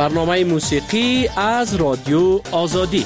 برنامه موسیقی از رادیو آزادی.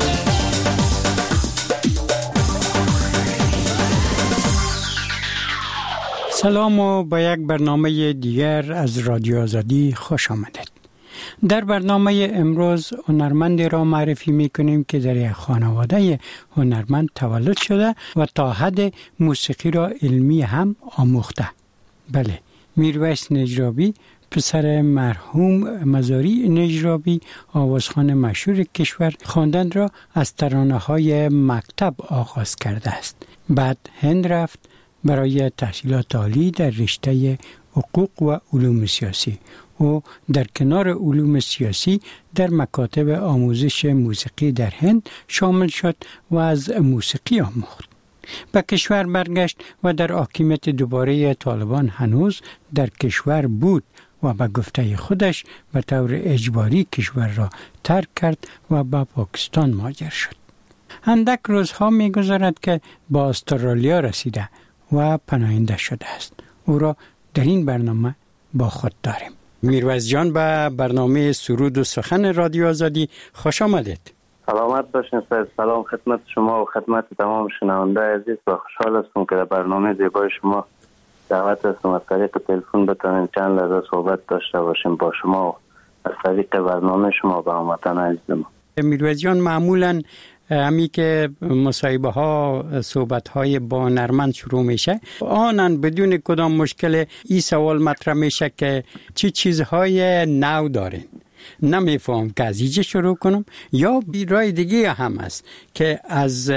سلام و با یک برنامه دیگر از رادیو آزادی خوش آمدید. در برنامه امروز هنرمندی را معرفی می‌کنیم که در یک خانواده هنرمند تولد شده و تا حد موسیقی را علمی هم آموخته. بله، میرویس نجرابی، پسر مرحوم مزاری نجرابی، آوازخوان مشهور کشور، خواندن را از ترانه‌های مکتب آغاز کرده است. بعد هند رفت برای تحصیلات عالی در رشته حقوق و علوم سیاسی. او در کنار علوم سیاسی در مکاتب آموزش موسیقی در هند شامل شد و از موسیقی آموخت. به کشور برگشت و در حاکمیت دوباره طالبان هنوز در کشور بود و به گفته خودش به طور اجباری کشور را ترک کرد و به پاکستان مهاجر شد. اندک روزها می‌گذرد که با استرالیا رسیده و پناهنده شده است. او را در این برنامه با خود داریم. میرویس جان، به برنامه سرود و سخن رادیو آزادی خوش آمدید. سلامت باشین. سلام خدمت شما و خدمت تمام شنونده عزیز و خوشحال هستم که در برنامه زیبای شما دعوت هستم از طریق تلفن بتونیم چند لحظه صحبت داشته باشیم با شما و از طریق برنامه شما با هموطن عزیزم. میرویس جان، معمولاً همی که مصاحبه ها صحبت های با هنرمند شروع میشه، آنن بدون کدام مشکل این سوال مطرح میشه که چی چیزهای نو دارین. نمیفهم که از اینجا شروع کنم یا رای دیگه هم است که از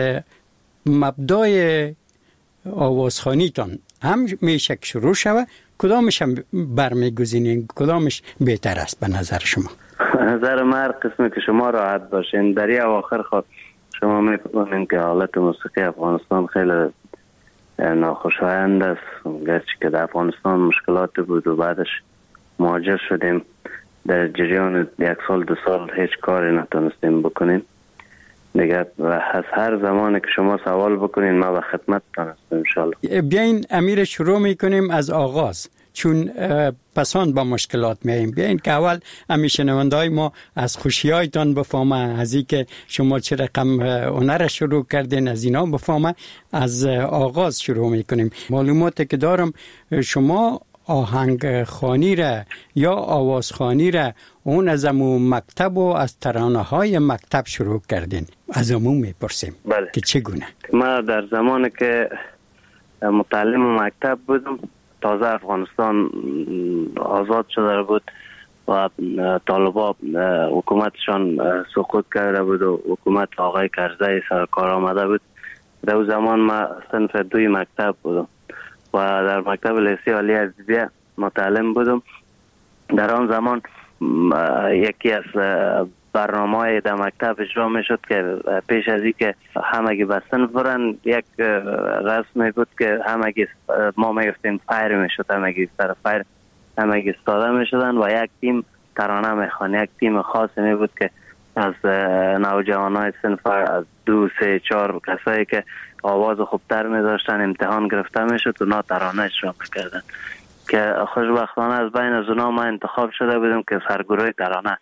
مبدای آوازخوانیتان هم میشه شروع شود. کدامش هم برمیگزینین؟ کدامش بهتر است به نظر شما؟ نظر من هر قسمی که شما راحت باشین. در این اواخر خود شما می‌فهمین که حالت موسیقی افغانستان خیلی ناخوشایند است، گرچه که در افغانستان مشکلات بود و بعدش مهاجر شدیم. در جریان 1 سال 2 سال هیچ کاری نتونستیم بکنیم دیگه. و از هر زمانی که شما سوال بکنین ما به خدمتتان هستم انشالله. بیاین امیر شروع میکنیم از آغاز، چون پسان با مشکلات میاییم. بیاین که اول همیشه شنونده‌های ما از خوشی‌هایتان بفهمن، از اینکه شما چه رقم هنر شروع کردین، از اینا بفهمن. از آغاز شروع میکنیم. معلوماتی که دارم شما آهنگ خوانی را یا آواز خوانی را اون از امون مکتب و از ترانه‌های مکتب شروع کردین. از امون میپرسیم بله. که چگونه؟ ما در زمانی که متعلم مکتب بودم، تازه افغانستان آزاد شده بود و طالبان حکومتشان سقوط کرده بود و حکومت آقای کرزی سرکار آمده بود. در اون زمان ما صنف 2 مکتب بودم و در مکتب لیسه عالی ادبیه متعلم بودم. در آن زمان یکی از برنامه‌های در مکتب اجرا میشد که پیش از این که همگی به صنف برن، یک رسمی بود که همگی ما میگفتیم فایر میشد، همگی سر فایر همگی استاده میشدن و یک تیم ترانه میخوان. یک تیم خاصی می بود که از نوجوانای صنف، از 2 3 4 کسایی که آواز خوبتر می‌داشتن امتحان گرفته میشد و نا ترانه اجرا میکردن که خوشبختانه از بین از اونا ما انتخاب شده بودیم که سرگروه ترانه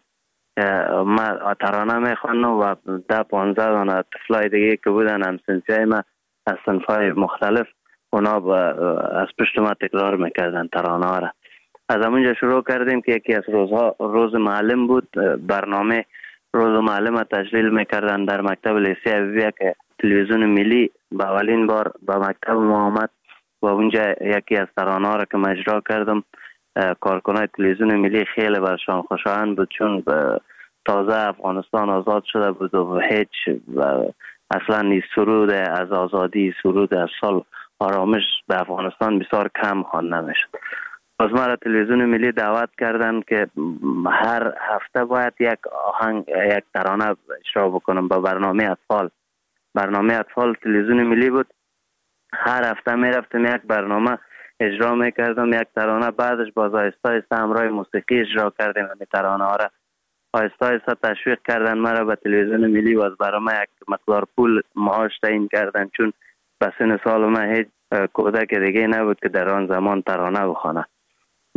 ما ترانه میخوانم و 10-15 دانه طفلای دیگه که بودن همسنفیای ما از صنفای مختلف، اونا از پشت ما تکرار میکردن ترانه ها را. از همونجا شروع کردیم که یکی از روزها روز معلم بود. برنامه روز معلم تجلیل میکردن در مکتب لیسه اویه که تلویزیون ملی به اولین بار به مکتب ما آمد و اونجا یکی از ترانه ها را که من اجرا کردم کارکنای تلویزیون ملی خیلی برشان خوشایند بود، چون تازه افغانستان آزاد شده بود و هیچ اصلا این سرود از آزادی، سرود از سال آرامش به افغانستان بسیار کم خوانده میشد. از ما را تلویزیون ملی دعوت کردن که هر هفته باید یک آهنگ، یک ترانه اجرا بکنم با برنامه اطفال. برنامه اطفال تلویزیون ملی بود. هر هفته میرفتم یک برنامه اجرا میکردم، یک ترانه. بعدش باز آهسته آهسته همراه موسیقی اجرا کردیم همین ترانه ها را. آهسته آهسته تشویق کردن مرا به تلویزیون ملی و از برام یک مقدار پول معاش تعیین کردن، چون به سن سال من هیچ کودک دیگه نبود که در آن زمان ترانه بخوانه.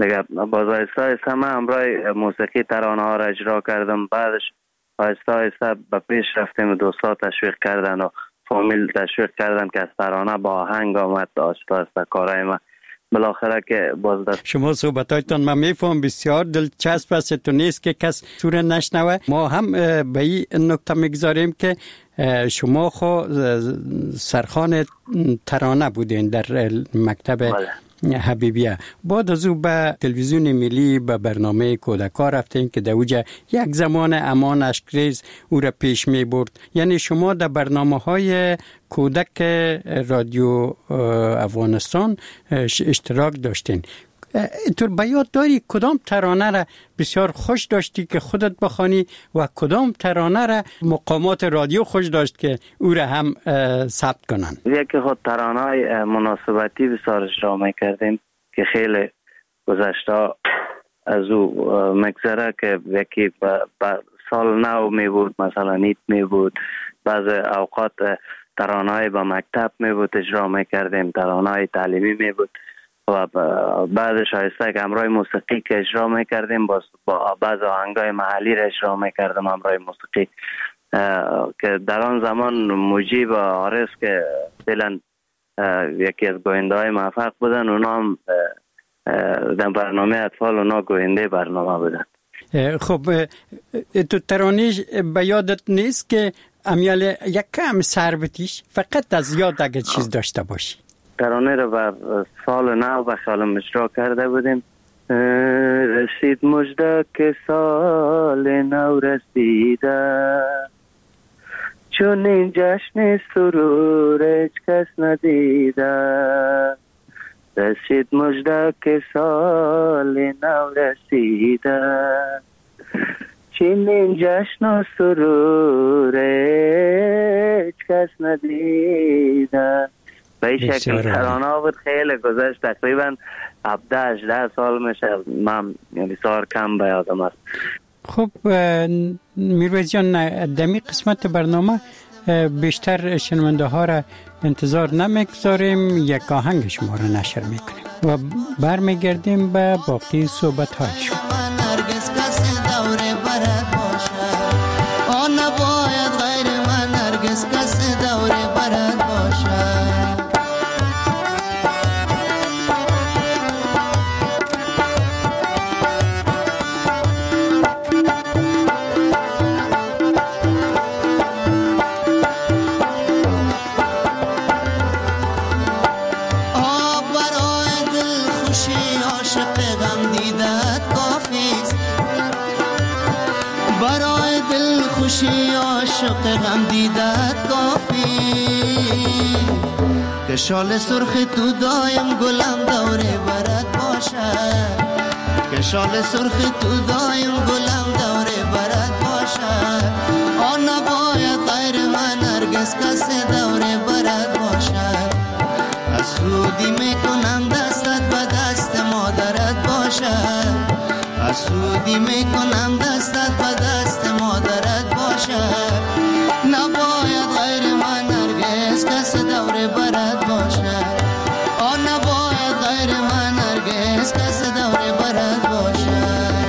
دیگه باز آهسته آهسته من همراه موسیقی ترانه ها را اجرا کردم. بعدش آهسته آهسته به پیش رفتیم، دوستا تشویق کردن و فامیل تشویق کردن که از ترانه با آهنگ آمد. آهسته آهسته کارهای من بالاخره که باز دست. شما صحبتایتان من میفهم بسیار دلچسب است، تو نیست که کس سوره نشنوه. ما هم به این نکته میگذاریم که شما خو سرخوان ترانه بودین در مکتب حبیبیه. بعد از او به تلویزیون ملی به برنامه کودکا رفتین که در اوجه یک زمان امان اشکریز او را پیش می برد. یعنی شما در برنامه های کودک رادیو افغانستان اشتراک داشتین. تو به یاد داری کدام ترانه را بسیار خوش داشتی که خودت بخوانی و کدام ترانه را مقامات رادیو خوش داشت که او را هم ثبت کنن؟ یکی خود ترانه های مناسبتی بسیار اجرا میکردیم که خیلی گذشته از او مگذره، که یکی سال نو می بود، مثلا نیت می بود، بعض اوقات ترانه های با مکتب می بود اجرا میکردیم، ترانه های تعلیمی می بود و بعدش آهسته که همراه موسیقی که اجرا میکردیم با بعض آهنگای محلی را اجرا میکردم همراه موسیقی که در آن زمان مجیب و عارض که فعلا یکی از گوینده های موفق بودن، اونا هم در برنامه اطفال اونا گوینده برنامه بودن. خب تو ترانه به یادت نیست که امیال یک کم سر بتیش فقط از یاد اگه چیز داشته باشی؟ ترانه رو به سال نو به خیالم اجرا کرده بودیم. رسید مژده که سال نو رسیده، چون این جشن سرور هیچ کس ندیده. رسید مژده که سال نو رسیده، چون این جشن و سرور هیچ کس ندیده. به این شکل ترانه بود. خیلی گذشت، تقریبا 17-18 سال میشه، من بسیار کم به یادم است. خب میرویز جان، دمی قسمت برنامه بیشتر شنونده ها را انتظار نمیگذاریم، یک آهنگ شما را نشر میکنیم و برمیگردیم به باقی صحبت هایشون. غم دیدت کافی که شال سرخ تو دایم گلم دوره برات باشه، که شال سرخ تو دایم گلم دوره برات باشه. آن نباید غیر من هرگز کس دوره برات باشه. حسودی میکنم دستت به دست مادرت باشه، حسودی میکنم دستت به دست مادرت باشه. نباید غیر من هرگز کس دوره برات باشه. آن نباید غیر من هرگز کس دوره برات باشه.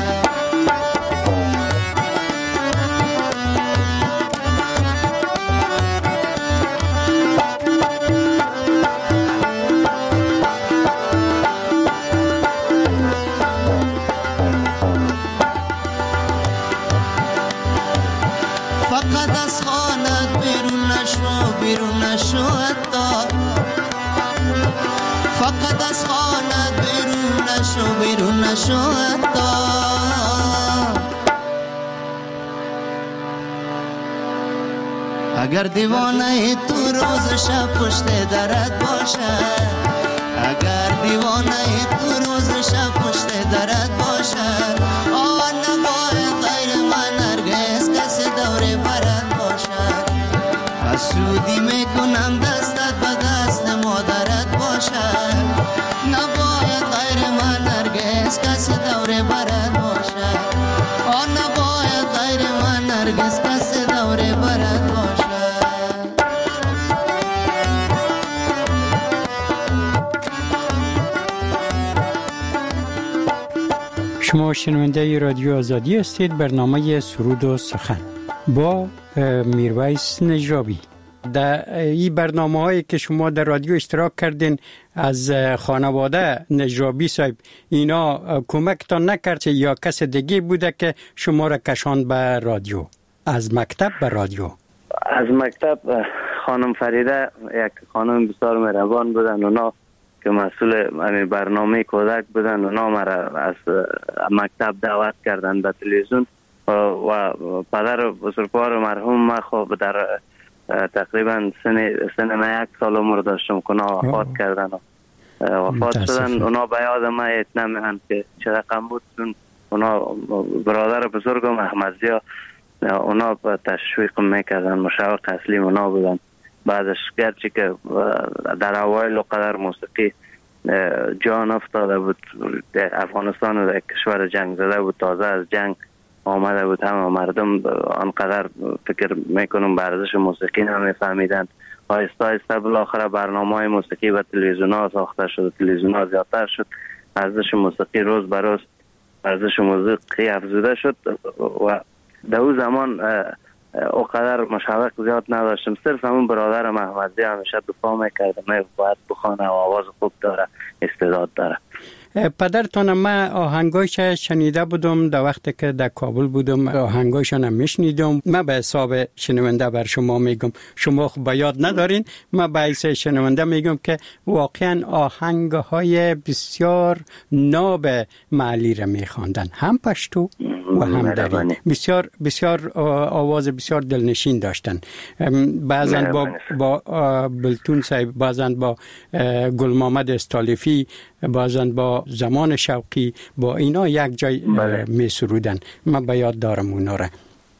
فقط از خانت بیرون نشو، بیرون نشو حتی. فقط از خانت بیرون نشو، بیرون نشو حتی. اگر دیوانه تو روز شب پشت درت باشه، اگر دیوانه تو روز شب پشت درت باشه. آن نباید غیر من هرگز کس دوره برات باشه. حسودی میکنم دستت به دست مادرت باشه. نباید غیر من هرگز کس دوره برات باشه. آن نباید غیر من هرگز کس دوره برات باشه. شما شنونده رادیو آزادی هستید. برنامه سرود و سخن با میرویس نجرابی. در این برنامه هایی که شما در رادیو اشتراک کردین از خانواده نجرابی صاحب، اینا کمکتان نکرد یا کس دیگه بوده که شما را کشاند به رادیو؟ از مکتب به رادیو؟ از مکتب خانم فریده، یک خانم بسیار مهربان بودن، اونا که مسئول برنامه کودک بودن، اونا مرا از مکتب دعوت کردن به تلویزیون و پدر بزرگوار مرحوم ما خب در تقریبا سن 1 سال عمر داشتم که اونا وفات کردن وفات شدن. اونا به یاد ما اتنا میهن که چه رقم بود، چون اونا برادر بزرگم احمدزیا اونا تشویق میکردن، مشوق اصلی اونا بودن. بعدش گرچه که در اوایل قدر موسیقی جان افتاده بود، افغانستان در کشور جنگ زده بود، تازه از جنگ آمده بود، همه مردم آنقدر فکر میکنم به ارزش موسیقی نمیفهمیدن. آهسته آهسته بالاخره برنامه‌های موسیقی و تلویزیون ها ساخته شد، تلویزیون ها زیادتر شد، ارزش موسیقی روز به روز ارزش موسیقی افزوده شد و در اون زمان اوقدر مشوق زیاد نداشتم. صرف همون برادر محمدی همیشه دفاع میکردم باید بخونه و آواز خوب داره، استعداد داره. پدرتان ما آهنگایش شنیده بودم در وقتی که در کابل بودم، آهنگایشان هم میشنیدم. من به حساب شنونده بر شما میگم، شما خب به یاد ندارین، من به حساب شنونده میگم که واقعا آهنگهای بسیار ناب معلی را میخواندن، هم پشتو و هم دری، بسیار بسیار آواز بسیار دلنشین داشتن. بعضن با بلتون صاحب، بعضن با گل محمد استالفی، بعضن با زمان شوقی، با اینا یک جای می سرودن. من به یاد دارم اونا را.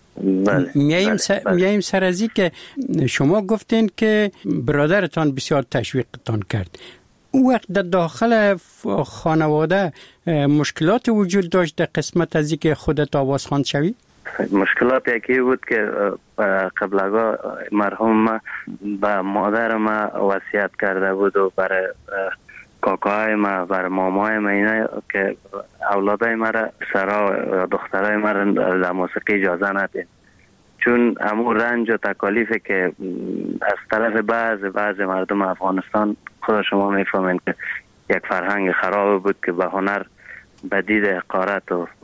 میاییم سر ازی که شما گفتین که برادرتان بسیار تشویقتان کرد. او وقت در داخل خانواده مشکلات وجود داشت در قسمت ازی که خودت آواز خواند شوی؟ مشکلات یکی بود که قبلگاه مرحوم به مادر ما وصیت کرده بود و برای کاکاهای ما و مامای ما اینا که اولادای ما را سرا و دخترای ما را در موسیقی اجازه ندید، چون امور رنج و تکالیفی که از طرف بعض مردم افغانستان، خود شما میفهمین که یک فرهنگ خراب بود که به هنر به دید حقارت و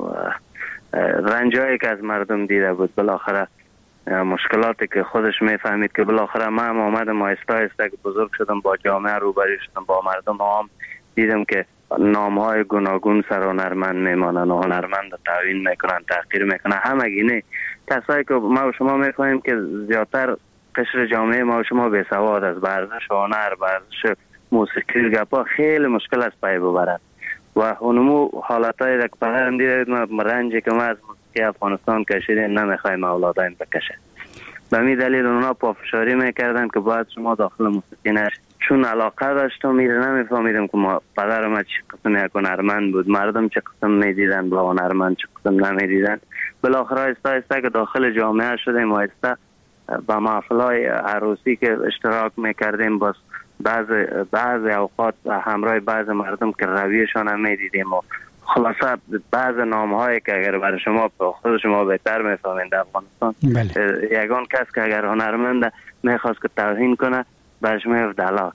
رنجایی که از مردم دیده بود، بالاخره مشکلاتی که خودش میفهمید که بالاخره من آمدم آهسته آهسته که بزرگ شدم، با جامعه روبرو شدم، با مردم عام دیدم که نامهای گوناگون سر هنرمند میمانن و هنرمند تعیین میکنن، تحقیر میکنن. همگینه کسایی که ما و شما میفهمیم که زیادتر قشر جامعه ما و شما بی‌سواد از ورزش هنر، ورزش موسیقی گپا خیلی مشکل است پای ببرن و اونمو حالتای که پدرم دیدید ما رنجی که ما از موسیقی افغانستان کشیدیم نمیخوایم اولادایم بکشه. به می دلیل اونا پافشاری میکردن که باید شما داخل موسیقی نشید. چون علاقه داشتم میره نمیفهمیدم که ما پدرم چه قسم یک هنرمند بود، مردم چه قسم میدیدن با هنرمند، چه قسم نمیدیدن. بالاخره آهسته آهسته که داخل جامعه شدیم، آهسته با محفلای عروسی که اشتراک میکردیم، باز بعض اوقات همراه بعض مردم که رویشان هم میدیدیم و خلاصه بعض نامهایی که اگر برای شما خود شما بهتر میفهمید در افغانستان، یگان کس که اگر هنرمند میخواست که توهین کنه برش میفت دلاک.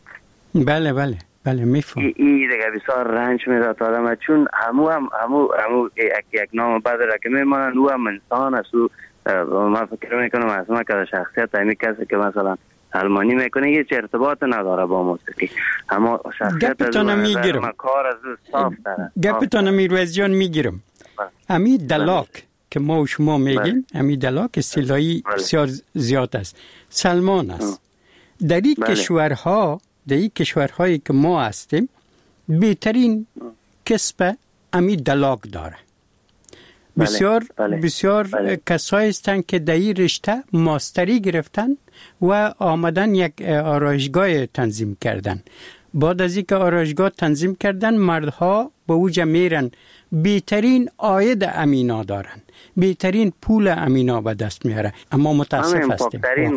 بله میفهم. این دیگه بسیار رنج میداد آدم، چون همو یک نام بعد را که میمانند او هم انسان است. من فکر میکنم از ما که شخصیت همی کسی که مثلا المانی میکنه هیچ ارتباط نداره با موسیقی، اما شخصیت از ما کار از صاف داره. گپتان میرویس جان میگیرم. امی دلاک که ما و شما میگیم، امی دلاک اصطلاحی بسیار زیاد است، سلمان است. در این کشورهایی که ما هستیم بهترین کسب امی دلاک داره. بسیار کسایی هستند که در این رشته ماستری گرفتن و آمدن یک آرایشگاه تنظیم کردن. بعد از اینکه آرایشگاه تنظیم کردن، مردها به اوجا میرن، بهترین عاید امینا دارن، بهترین پول امینا به دست میاره. اما متاسف هستیم.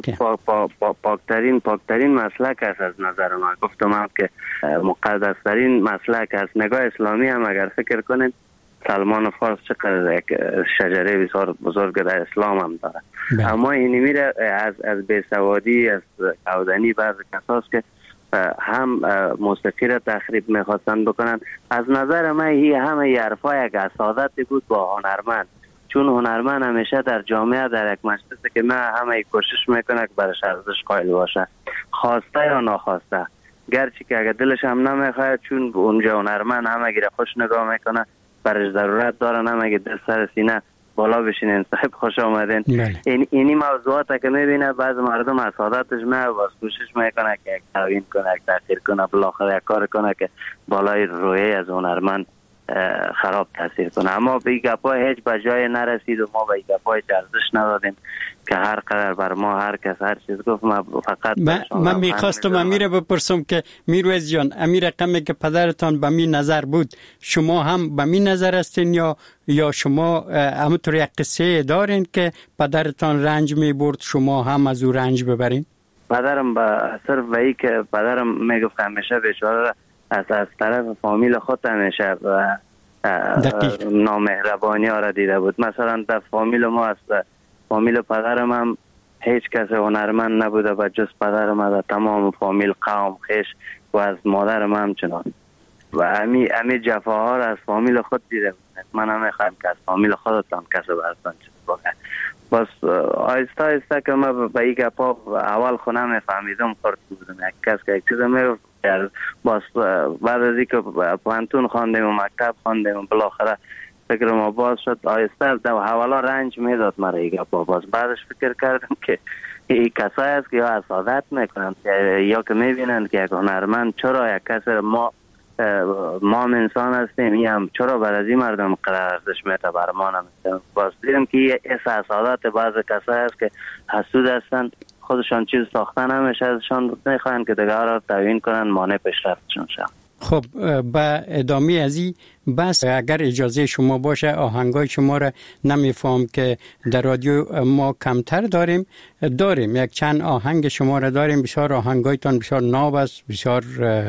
پاکترین مسلک است از نظر من. گفتم هم که مقدسترین مسلک است. نگاه اسلامی هم اگر فکر کنین سلمان فارس چقدر یک شجره بسیار بزرگ در اسلام هم داره. اما این میره از بیسوادی، از کودنی بعض کساست که هم موسیقی را تخریب میخواستن بکنن. از نظر من همه حرفای یک اسادتی بود با هنرمند، چون هنرمند همیشه در جامعه در یک مجلس که من همه کوشش میکنه که برش ارزش قائل باشه، خواسته یا ناخواسته، گرچه که اگر دلش هم نمیخواد، چون اونجا هنرمند همه گیره خوش نگاه میکنه، برش ضرورت دارن همه گیره دل سر سینه بالا بشینین صاحب خوش آمدین. اینی موضوعات که میبینه بعض مردم اسادتش باز کوشش میکنه که یک توهین کنه، یک تحقیر کنه، بالاخره یک کار کنه که بالای روحیه از هنرمند خراب تاثیر کنه. اما به این گپای هیچ بجای نرسید و ما به این گپای ارزش ندادیم که هر قدر بر ما هر کس هر چیز گفت. ما فقط من میخواستم امیر بپرسم که میرویز جان، امیر رقمی که پدرتان به می نظر بود، شما هم به می نظر هستین یا شما همونطور یک قصه دارین که پدرتان رنج میبرد شما هم از او رنج ببرین؟ پدرم صرف به ای که پدرم میگفت همیشه بیچاره از طرف فامیل خود همیشه نامهربانی ها را دیده بود. مثلا در فامیل ما از فامیل پدرم هم هیچ کس هنرمند نبوده و جز پدرم از تمام فامیل قوم خیش و از مادرم همچنان و امی جفاها را از فامیل خود دیده بود. من هم میخوایم که از فامیل خودتان کسی برستان چیز بگه. بس آیسته آیسته که من به این گپا اول خونه میفهمیدم خورد بودم، یک کس که یک چیز میگفت باز بعد از اینکه پانتون خواندیم و مکتب خواندیم و بالاخره فکر ما باز شد، آیسته در حوالا رنج میداد مرا این گپا. باز بعدش فکر کردم که این کسایی است که یا اسادت میکنن یا که میبینن که یک هنرمند چرا یک کس ما انسان هستیم این هم چرا بر از این مردم قرار ارزش میده بر ما نمیده. باز دیدم که یه اسادت بعض کسایی است که حسود هستن، خودشان چیز ساختن همیشه ازشان میخواین که دیگه را توهین کنن، مانع پیشرفتشون شد. خب با ادامه از این بس اگر اجازه شما باشه آهنگای شما را نمیفهم که در رادیو ما کمتر داریم یک چند آهنگ شما را داریم. بسیار آهنگایتان بسیار ناب است، بسیار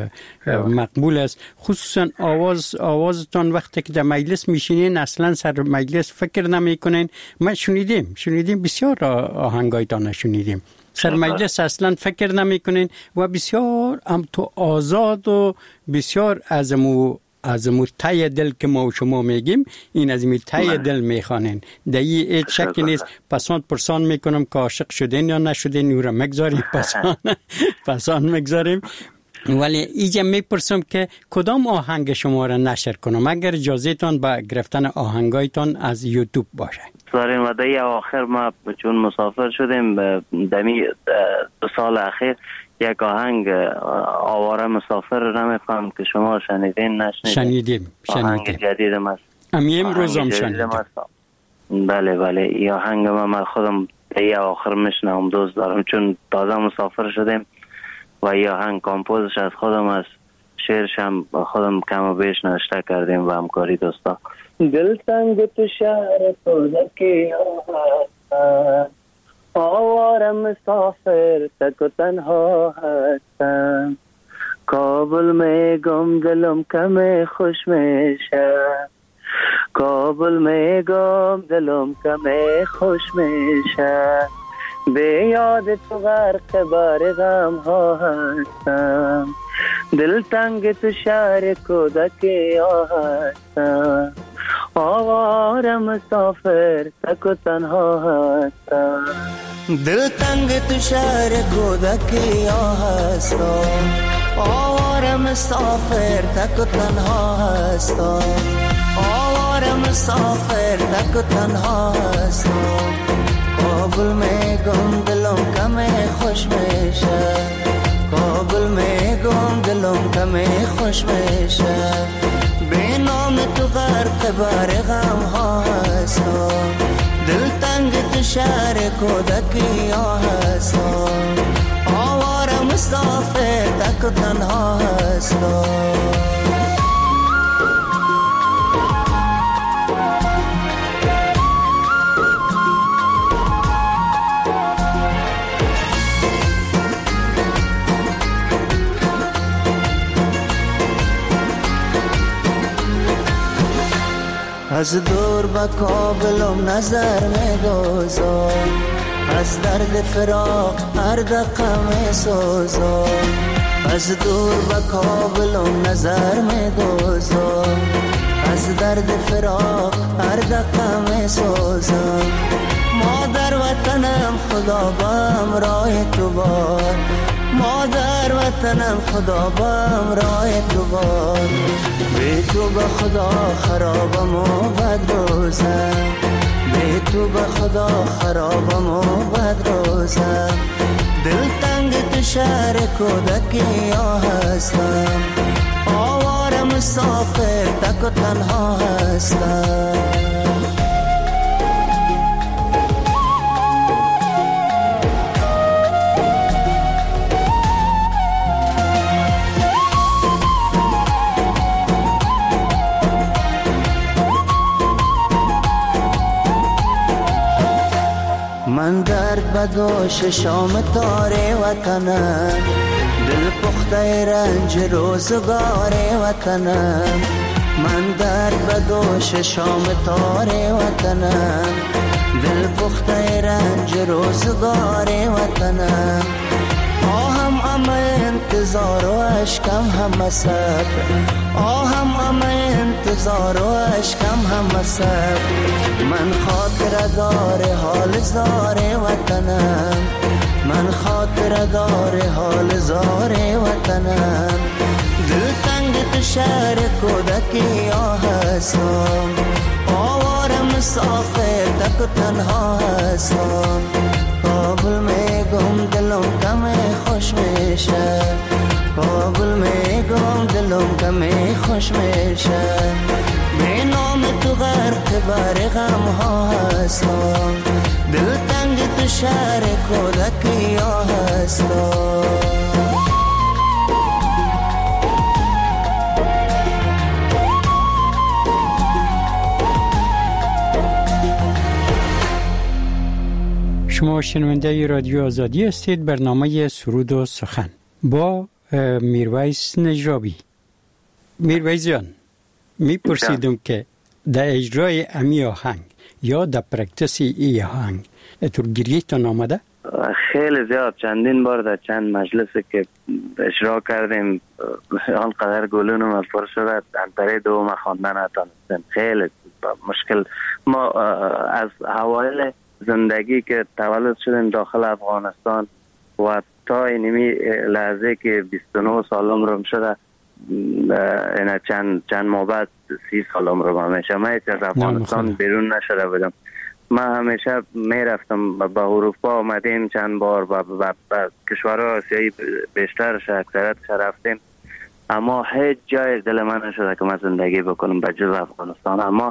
مقبول است، خصوصا آوازتان وقتی که در مجلس میشینین اصلا سر مجلس فکر نمی کنین. ما شنیدیم بسیار آهنگایتان شنیدیم، سر مجلس اصلا فکر نمی کنین و بسیار هم تو آزاد و بسیار از مو تای دل که ما و شما میگیم این از می تای دل میخوانین. در این هیچ شکی نیست. پرسان میکنم که عاشق شدین یا نشدین، او را مگذاریم پسان مگذاریم. ولی اینجا میپرسم که کدام آهنگ شما را نشر کنم اگر اجازه تان با گرفتن آهنگایتان از یوتیوب باشه؟ داریم و در آخر ما چون مسافر شدیم دمی 2 سال اخیر یک آهنگ آواره مسافر رو نمیخوام که شما شنیدین شنیدیم. آهنگ جدیدم است. امروز هم شنیدیم. بله این آهنگ من خودم در آخر میشنم، دوست دارم چون تازه مسافر شدیم و این آهنگ کامپوزش از خودم است، شعرش هم خودم کم و بیش نوشته کردیم و همکاری دوستا. دل تنگ تو شهر کودکی هستم، آواره مسافر تک و تنها هستم، کابل میگم دلم کم خوش میشه، کابل میگم دلم کم خوش میشه، به یاد تو غرق بار غم ها هستم، دل تنگ تو شهر کودکی هستم، آواره مسافر تک و تنها هستم. دل تنگ تو شهر کودکی هستم، آواره مسافر تک و تنها هستم، آواره مسافر تک و تنها هستم، کابل میگم دلم کم خوش میشه، کابل میگم دلم کم خوش میشه، به نام تو غرق بار غم ها هستم، دل تنگ تو شهر کودکی هستم، آواره مسافر تک و تنها هستم. از دور به کابلم نظر می‌دوزم، از درد فراق هر دقیقه می‌سوزم. از دور به کابلم نظر می‌دوزم، از درد فراق هر دقیقه می‌سوزم. مادر وطنم خدا بم راه تو باد، مادر وطنم خدا بم راه تو باد. بی تو به خدا خرابم و بد روزم، بی تو به خدا خرابم و بد روزم. دل تنگ تو شهر کودکی ها هستم، آواره مسافر تک و تنها هستم. من درد بدوش شام تاره وطنم، دل پخته رنج روزگار وطنم. من درد بدوش شام تاره وطنم، دل پخته رنج روزگار وطنم. آهم انتظار و اشکم هم صبر، آهم انتظار و اشکم هم صبر. من خاطر دار حال زار وطنم، من خاطر دار حال زار وطنم. دل تنگ تو شهر کودکی ها هستم، آواره مسافر تک و تنها هستم. کابل میگم دلم کم خوش میشه، کابل میگم دلم کم خوش میشه. به نام تو غرق بر غم ها هستم، دل تنگ تو شهر کودکی ها هستم. شما شنونده رادیو آزادی هستید. برنامه سرود و سخن با میرویس نجرابی. میرویس جان، میپرسیدم که در اجرای امی آهنگ یا در پرکتسی ای آهنگ تو گریه‌تان آمده؟ خیلی زیاد، چندین بار در چند مجلسی که اجرا کردیم آنقدر گلونم پر شده انتره دوم خواندن نتونستیم. خیلی مشکل. ما از اوایل زندگی که تولد شدیم داخل افغانستان و تا اینمی لحظه که 29 سالم رو شده، اینا چند ماه بعد 30 سالم رو همیشه من از افغانستان بیرون نشده بودم. من همیشه میرفتم به اروپا، آمدیم چند بار به کشورهای آسیایی بیشترش اکثریتش رفتیم، اما هیچ جای دل من نشده که من زندگی بکنم به جز افغانستان. اما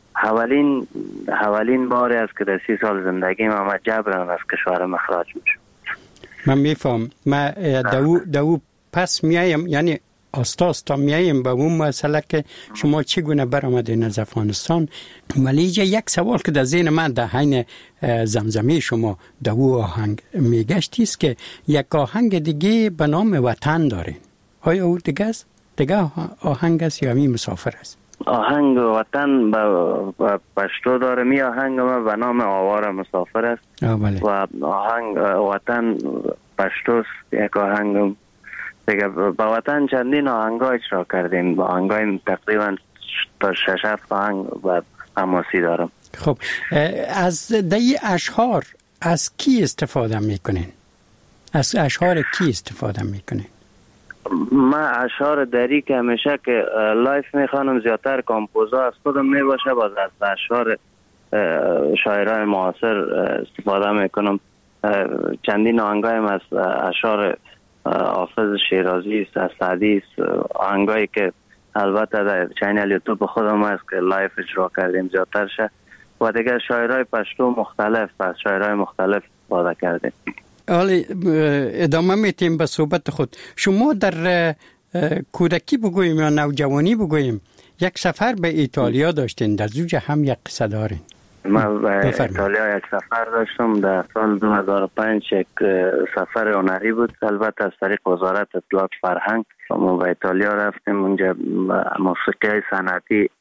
اولین باری است که در 30 سال زندگی من جبران از کشور مخراج میشم. من میفهم. من دو پس میایم، یعنی آستا میایم به اون مسئله که شما چگونه برآمدین از افغانستان. ولی یک سوال که در ذهن من در حین زمزمه شما دو آهنگ میگشتی است که یک آهنگ دیگه به نام وطن دارین. آیا او دیگه است؟ دیگه آهنگ است یا می مسافر است؟ آهنگ وطن به پشتو داره. می آهنگ ما به نام آواره مسافر است. بله. و آهنگ وطن پشتوست. یک آهنگ دیگه به وطن چندین آهنگ اجرا کردیم. با آهنگ تقریبا تا 6-7 آهنگ و حماسی دارم. خب از دی اشعار از کی استفاده میکنین؟ از اشعار کی استفاده میکنین؟ من اشعار دری که همیشه که لایف میخوانم زیادتر کامپوزا از خودم میباشه، باز از اشعار شاعرای معاصر استفاده میکنم. چندین آهنگایم از اشعار حافظ شیرازی است، از سعدی است، آهنگایی که البته در چینل یوتیوب خودم هست که لایف اجرا کردیم زیادتر شه، و دیگه شاعرای پشتو مختلف از شاعرای مختلف استفاده کردیم. حالا ادامه میتیم به صحبت خود. شما در کودکی بگوییم یا نوجوانی بگوییم یک سفر به ایتالیا داشتین، در زوج هم یک قصه دارین. من به ایتالیا یک سفر داشتم در سال 2005. یک سفر هنری بود، البته از طریق وزارت اطلاعات فرهنگ. ما به ایتالیا رفتیم، اونجا موسیقی صنعتی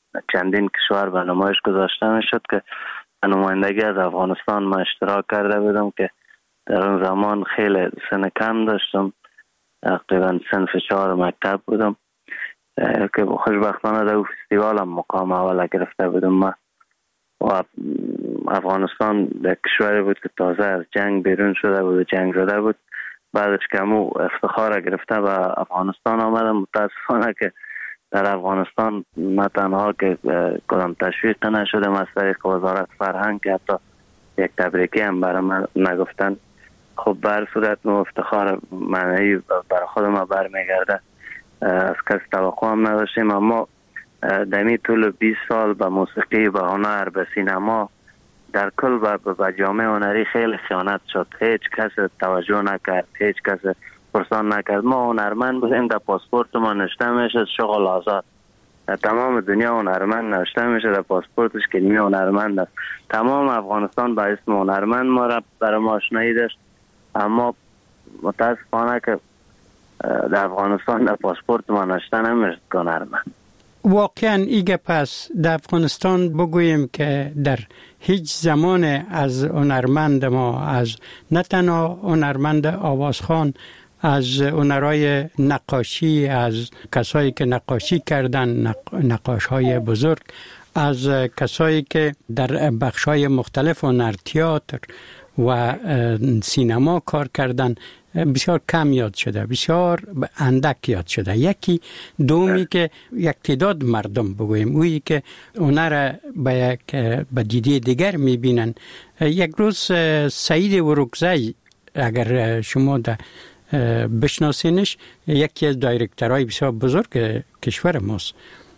چندین کشور به نمایش گذاشته میشد که نمایندگی از افغانستان ما اشتراک کرده بودم که در اون زمان خیلی سن کم داشتم، تقریبا صنف 4 مکتب بودم که خوشبختانه در فستیوال هم مقام اول گرفته بودم ما. و افغانستان در کشوری بود که تازه از جنگ بیرون شده بود و جنگ زده بود. بعدش که همو افتخار گرفته به افغانستان آمدم. متاسفانه که در افغانستان نه تنها که کدام تشویق نشدم از طریق وزارت فرهنگ که حتی یک تبریکی هم برای من نگفتن. خب بر صورت نو افتخار معنی برای خود ما برمیگرده، از کس توقع هم نداشتیم. اما دمی طول 20 سال به موسیقی، به هنر، به سینما، در کل به جامعه هنری خیلی خیانت شد. هیچ کس توجه نکرد، هیچ کس پرسان نکرد. ما هنرمند بودیم، در پاسپورت ما نوشته میشه شغل آزاد. در تمام دنیا هنرمند نوشته میشه در پاسپورتش که نیمه هنرمند است. تمام افغانستان با اسم هنرمند ما را برای ما آشنایی داشت، اما متاسفانه که در افغانستان در پاسپورت ما نوشته نمیشه هنرمند. واقعا ایگه پس در افغانستان بگوییم که در هیچ زمان از هنرمند ما، از نه تنها هنرمند آوازخوان، از هنرهای نقاشی، از کسایی که نقاشی کردن، نقاشهای بزرگ، از کسایی که در بخشهای مختلف هنر، تئاتر و سینما کار کردن، بسیار کم یاد شده، بسیار اندک یاد شده. یکی دومی که یک تعداد مردم بگویم اویی که هنر به دیده دیگر میبینن. یک روز سعید ورکزی، اگر شما بشناسینش، یکی از دایرکترهای بسیار بزرگ کشور ماست.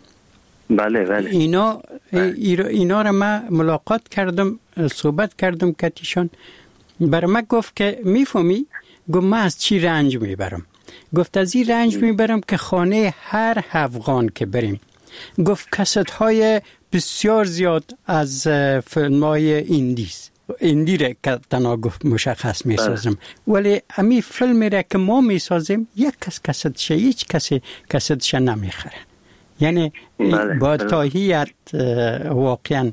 بله. اینا را من ملاقات کردم، صحبت کردم کتیشان. برای من گفت که میفهمی؟ گفت من از چی رنج میبرم؟ گفت از این رنج میبرم که خانه هر افغان که بریم، گفت کست های بسیار زیاد از فیلم های ایندی را که تنها گفت مشخص میسازم، ولی امی فیلمی را که ما میسازیم یک کستش، هیچ کسی کستش نمیخره. یعنی با تاهیت واقعا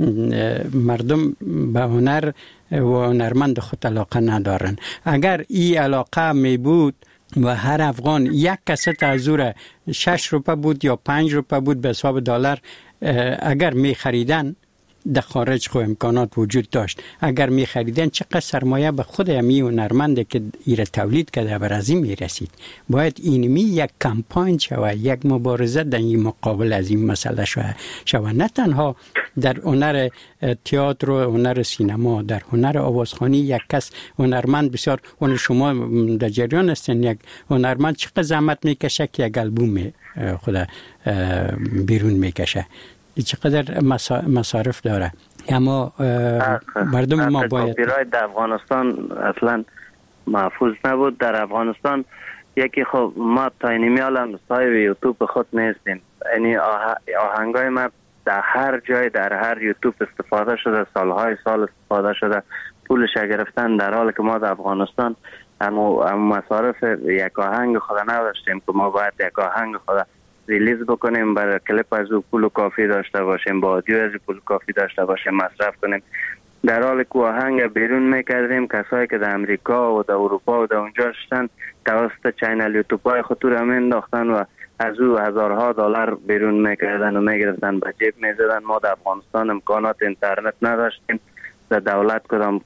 مردم به هنر و هنرمند خود علاقه ندارن. اگر این علاقه می بود و هر افغان یک کست از او 6 روپه بود یا 5 روپه بود به حساب دلار اگر می خریدن، در خارج خو امکانات وجود داشت، اگر می خریدن چقدر سرمایه به خود امی هنرمند که ایره تولید کرده بر از این می رسید. باید اینمی یک کمپاین شود، یک مبارزه در این مقابل از این مسئله شود. نه تنها در هنر تئاتر و هنر سینما، در هنر آوازخوانی یک کس هنرمند بسیار، اون شما در جریان هستین، یک هنرمند چقدر زحمت میکشه که یک البوم خود بیرون میکشه، چقدر مصارف داره. اما مردم ما باید کپی رایت در افغانستان اصلا محفوظ نبود. در افغانستان یکی خب ما تا اینمیال هم صاحب یوتیوب خود نیستیم، یعنی آهنگای ما در هر جای در هر یوتیوب استفاده شده، سالهای سال استفاده شده، پولش گرفتن، در حالی که ما در افغانستان اما مصارف یک آهنگ خود نداشتیم که ما باید یک آهنگ خود ریلیز بکنیم، برای کلیپ از او پول کافی داشته باشیم، با آدیو از پول کافی داشته باشیم، مصرف کنیم. در حالی که آهنگ بیرون میکردیم، کسایی که در امریکا و در اروپا و در اونجا شدن توسط چینل یوتیوب های خود را مینداختن و از او هزارها دلار بیرون میکردن و میگرفتن به جیب میزدن. ما در افغانستان امکانات اینترنت نداشتیم، در دولت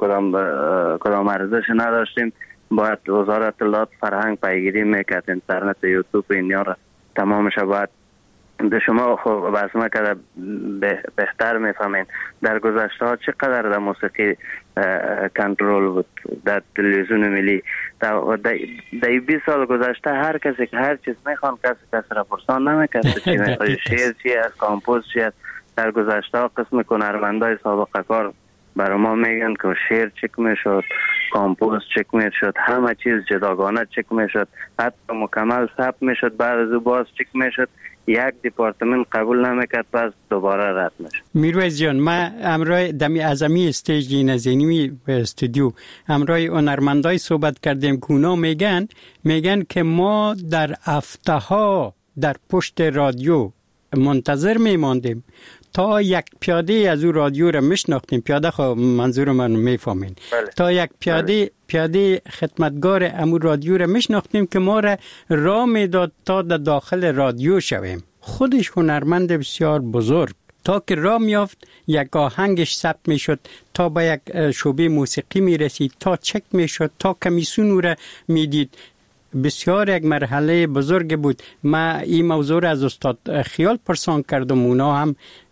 کدام ارزش نداشتیم، باید وزارت اطلاعات فرهنگ پیگیری میکرد اینترنت یوتیوب اینیا را تمامش. باید به شما خب بسمه که بهتر میفهمین در گذشته ها چقدر در موسیقی کنترل بود در تلویزیون ملی. در 20 سال گذشته هر کسی که هر چیز میخوان کسی را پرسان نمیکرد شعر چی است، کامپوز چی است. در گذشته ها قسم هنرمندای سابقه کار برای ما میگن که شعر چک میشد، کامپوز چک میشد، همه چیز جداگانه چک میشد، حتی مکمل ثبت میشد، بعد از او باز چک میشد، یک دیپارتمنت قبول نمیکرد، پس دوباره رد میشد. میرویز جان، ما امروز دمی ازمی استیج نزینی استودیو امروز هنرمندای صحبت کردیم که اونا میگن که ما در هفته ها در پشت رادیو منتظر میماندیم تا یک پیاده از او رادیو را میشناختیم. پیاده خب منظور من میفهمین. تا یک پیاده خدمتگار امو رادیو را میشناختیم که ما را راه میداد تا در داخل رادیو شویم. خودش هنرمند بسیار بزرگ، تا که راه میافت یک آهنگش ثبت میشد، تا به یک شعبه موسیقی میرسید، تا چک میشد، تا کمیسیون او را میدید. بسیار یک مرحله بزرگ بود. ما این موضوع را از استاد خیال پرسان کردم، اونا هم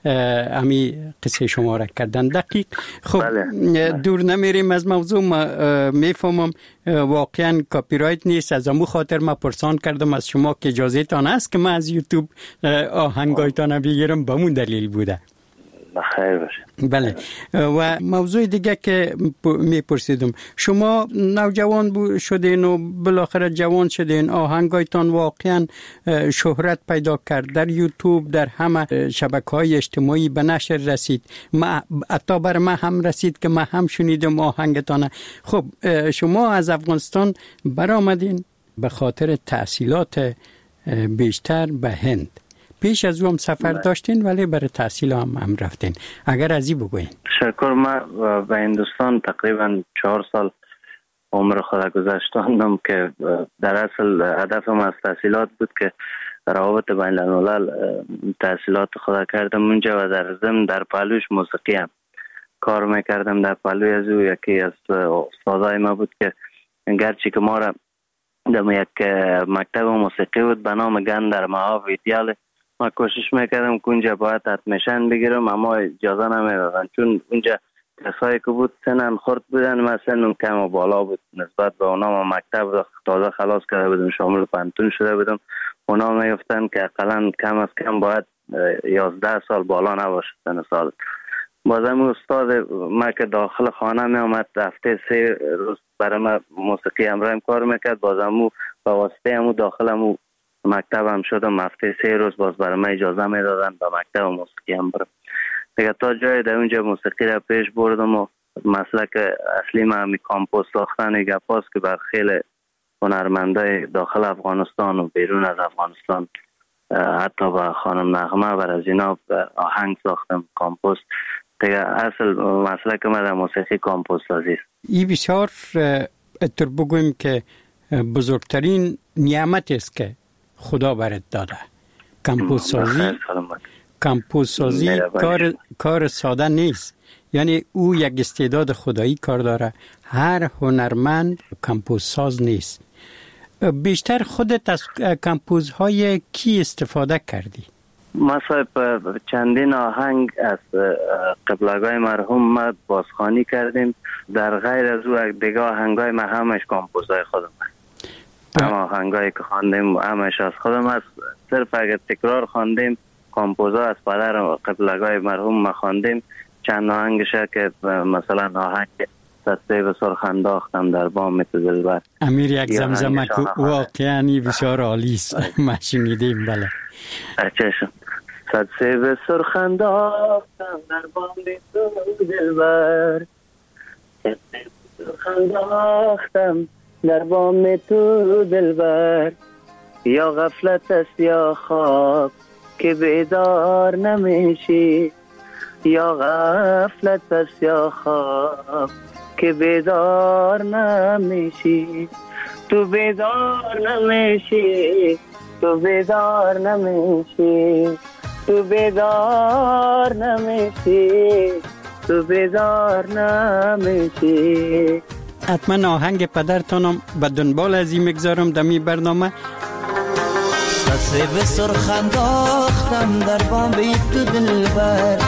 امی قصه شما را کردن دقیق. خب دور نمیریم از موضوع. ما میفهمم واقعا کاپی رایت نیست، از امو خاطر ما پرسان کردم از شما که اجازه تان است که من از یوتیوب آهنگایتان بگیرم، به اون دلیل بوده. بخیر باشه. بله. و موضوع دیگه که میپرسیدم، شما نوجوان شدین و بالاخره جوان شدین، آهنگایتان واقعا شهرت پیدا کرد، در یوتیوب، در همه شبکه‌های اجتماعی به نشر رسید. حتی بر من هم رسید که من هم شنیدم آهنگتان. خب شما از افغانستان برآمدین به خاطر تحصیلات بیشتر به هند. پیش از او هم سفر داشتین ولی برای تحصیل هم رفتین. اگر ازی بگوین. شکر. من به هندوستان تقریبا 4 سال عمر خود گذاشتم که در اصل هدفم از تحصیلات بود که روابط بین الملل تحصیلات خود کردم اونجا و در ضمن در پهلوش موسیقی هم کار میکردم. در پهلوی از او یکی از استادای ما بود که گرچه که ما را در یک مکتب موسیقی بود به نام گندر مهاویدیال، ما کوشش میکردم که اونجا باید ادمیشن بگیرم اما اجازه نمیدادن، چون اونجا کسایی که بود سنن خرد بودن، من سنم کم و بالا بود نسبت به اونا. ما مکتب تازه خلاص کرده بودم، شامل پانتون شده بودم. اونا میگفتن که اقلا کم از کم باید 11 سال بالا نباشه سن سال. بازم استاد ما که داخل خانه می آمد هفته 3 روز برای ما موسیقی امرایم کار میکرد، بازم با واسطه امو داخل مکتب هم شدم. هفته 3 روز باز برای من اجازه میدادن به مکتب موسیقی هم برم دیگه. تا جای در اونجا موسیقی را پیش بردم و مسلک اصلی ما همی کامپوز ساختن گپاست که بر خیلی هنرمندای داخل افغانستان و بیرون از افغانستان، حتی با خانم نغمه و از اینا آهنگ ساختم کامپوز دیگه. اصل مسلک ما در موسیقی کامپوز سازی است. این بسیار اتر بگویم که بزرگترین نعمت است که خدا برات داده. کامپوز سازی کار ساده نیست، یعنی او یک استعداد خدایی کار داره. هر هنرمند کامپوز ساز نیست. بیشتر خودت از کامپوزهای کی استفاده کردی؟ ما صاحب چندین آهنگ از قبلگاه مرحوم ما بازخوانی کردیم. در غیر از او دیگه آهنگای ما همش کامپوزهای خودم هست. هم آهنگایی که خواندیم همش از خودم هست. صرف اگر تکرار خواندیم کامپوزها از پدر قبلگاه مرحوم ما خواندیم. چند آهنگشه که مثلا آهنگ سسته به سرخ انداختم در بام تو دلبر، امیر یک زمزمه که واقعا بسیار عالی است. ما شنیدیم. بله چشم. سسته به سرخ انداختم در بام تو دلبر، سسته به سرخ انداختم در بام تو دلبر، یا غفلت است یا خواب که بیدار نمیشی، یا غفلت است یا خواب که بیدار نمیشی، تو بیدار نمیشی، تو بیدار نمیشی، تو بیدار نمیشی، تو بیدار نمیشی. حتما آهنگ پدرتانم به دنبال از این میگذارم دمی برنامه. سسه به سرخ انداختم در بام تو دلبر،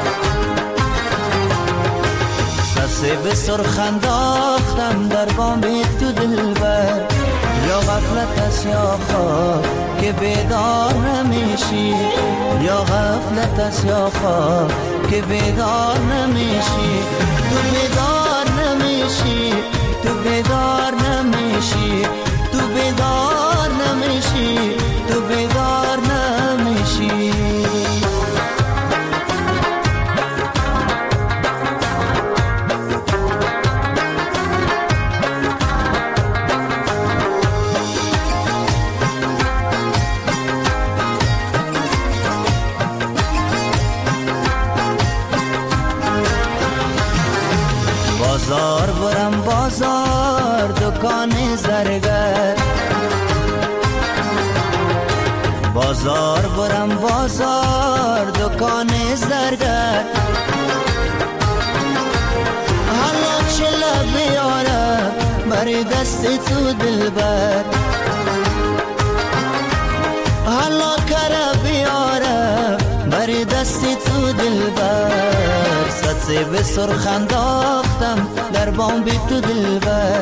سسه به سرخ انداختم در بام تو دلبر، یا غفلت است یا خواب که بیدار نمیشی، یا غفلت است یا خواب که بیدار نمیشی، تو بیدار نمیشی، تو بیدار نمیشی، تو بیدار نمیشی، تو بیدار نمیشی. بازار برم بازار دکان زرگر حالا چلا بیارم بر دست تو دلبر حالا کرا بیارم بر دست تو دلبر سطسه به سرخ انداختم در بام بی تو دلبر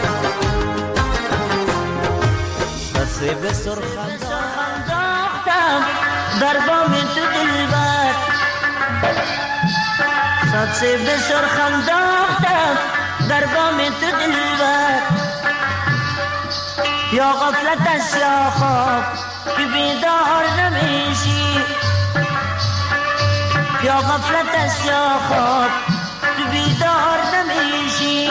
سطسه به سرخ انداختم در بام تو دلبر سطسه به سرخ انداختم در بام تو دلبر یا غفلت است یا خواب که بیدار نمیشی یا غفلت است یا خواب که بیدار نمیشی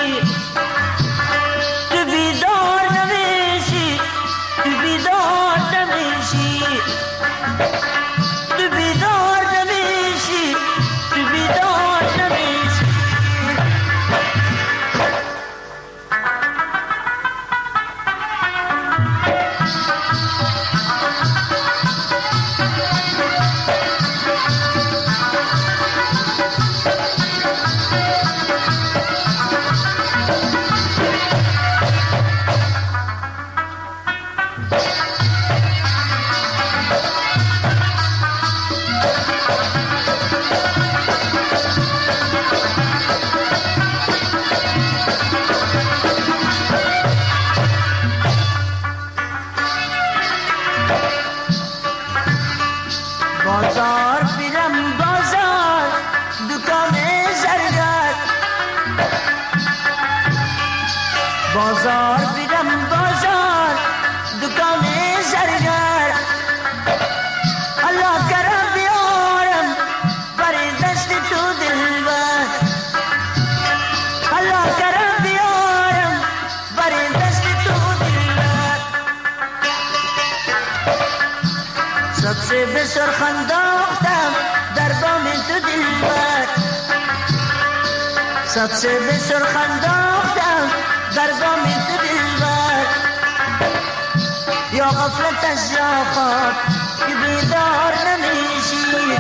که بیدار نمیشی که بیدار نمیشی که بیدار نمیشی که بیدار نمیشی بازار بیرم بازار دکان زرگر بازار بیرم بازار دکان زرگر الله کرم بیارم بر دست تو دلبر الله کرم بیارم بر دست تو دلبر سطسه به سرخ انداختم در بام تو دلبر سطسه به سرخ انداختم در بام تو دلبر یا غفلت از یا خواب که بیدار نمیشی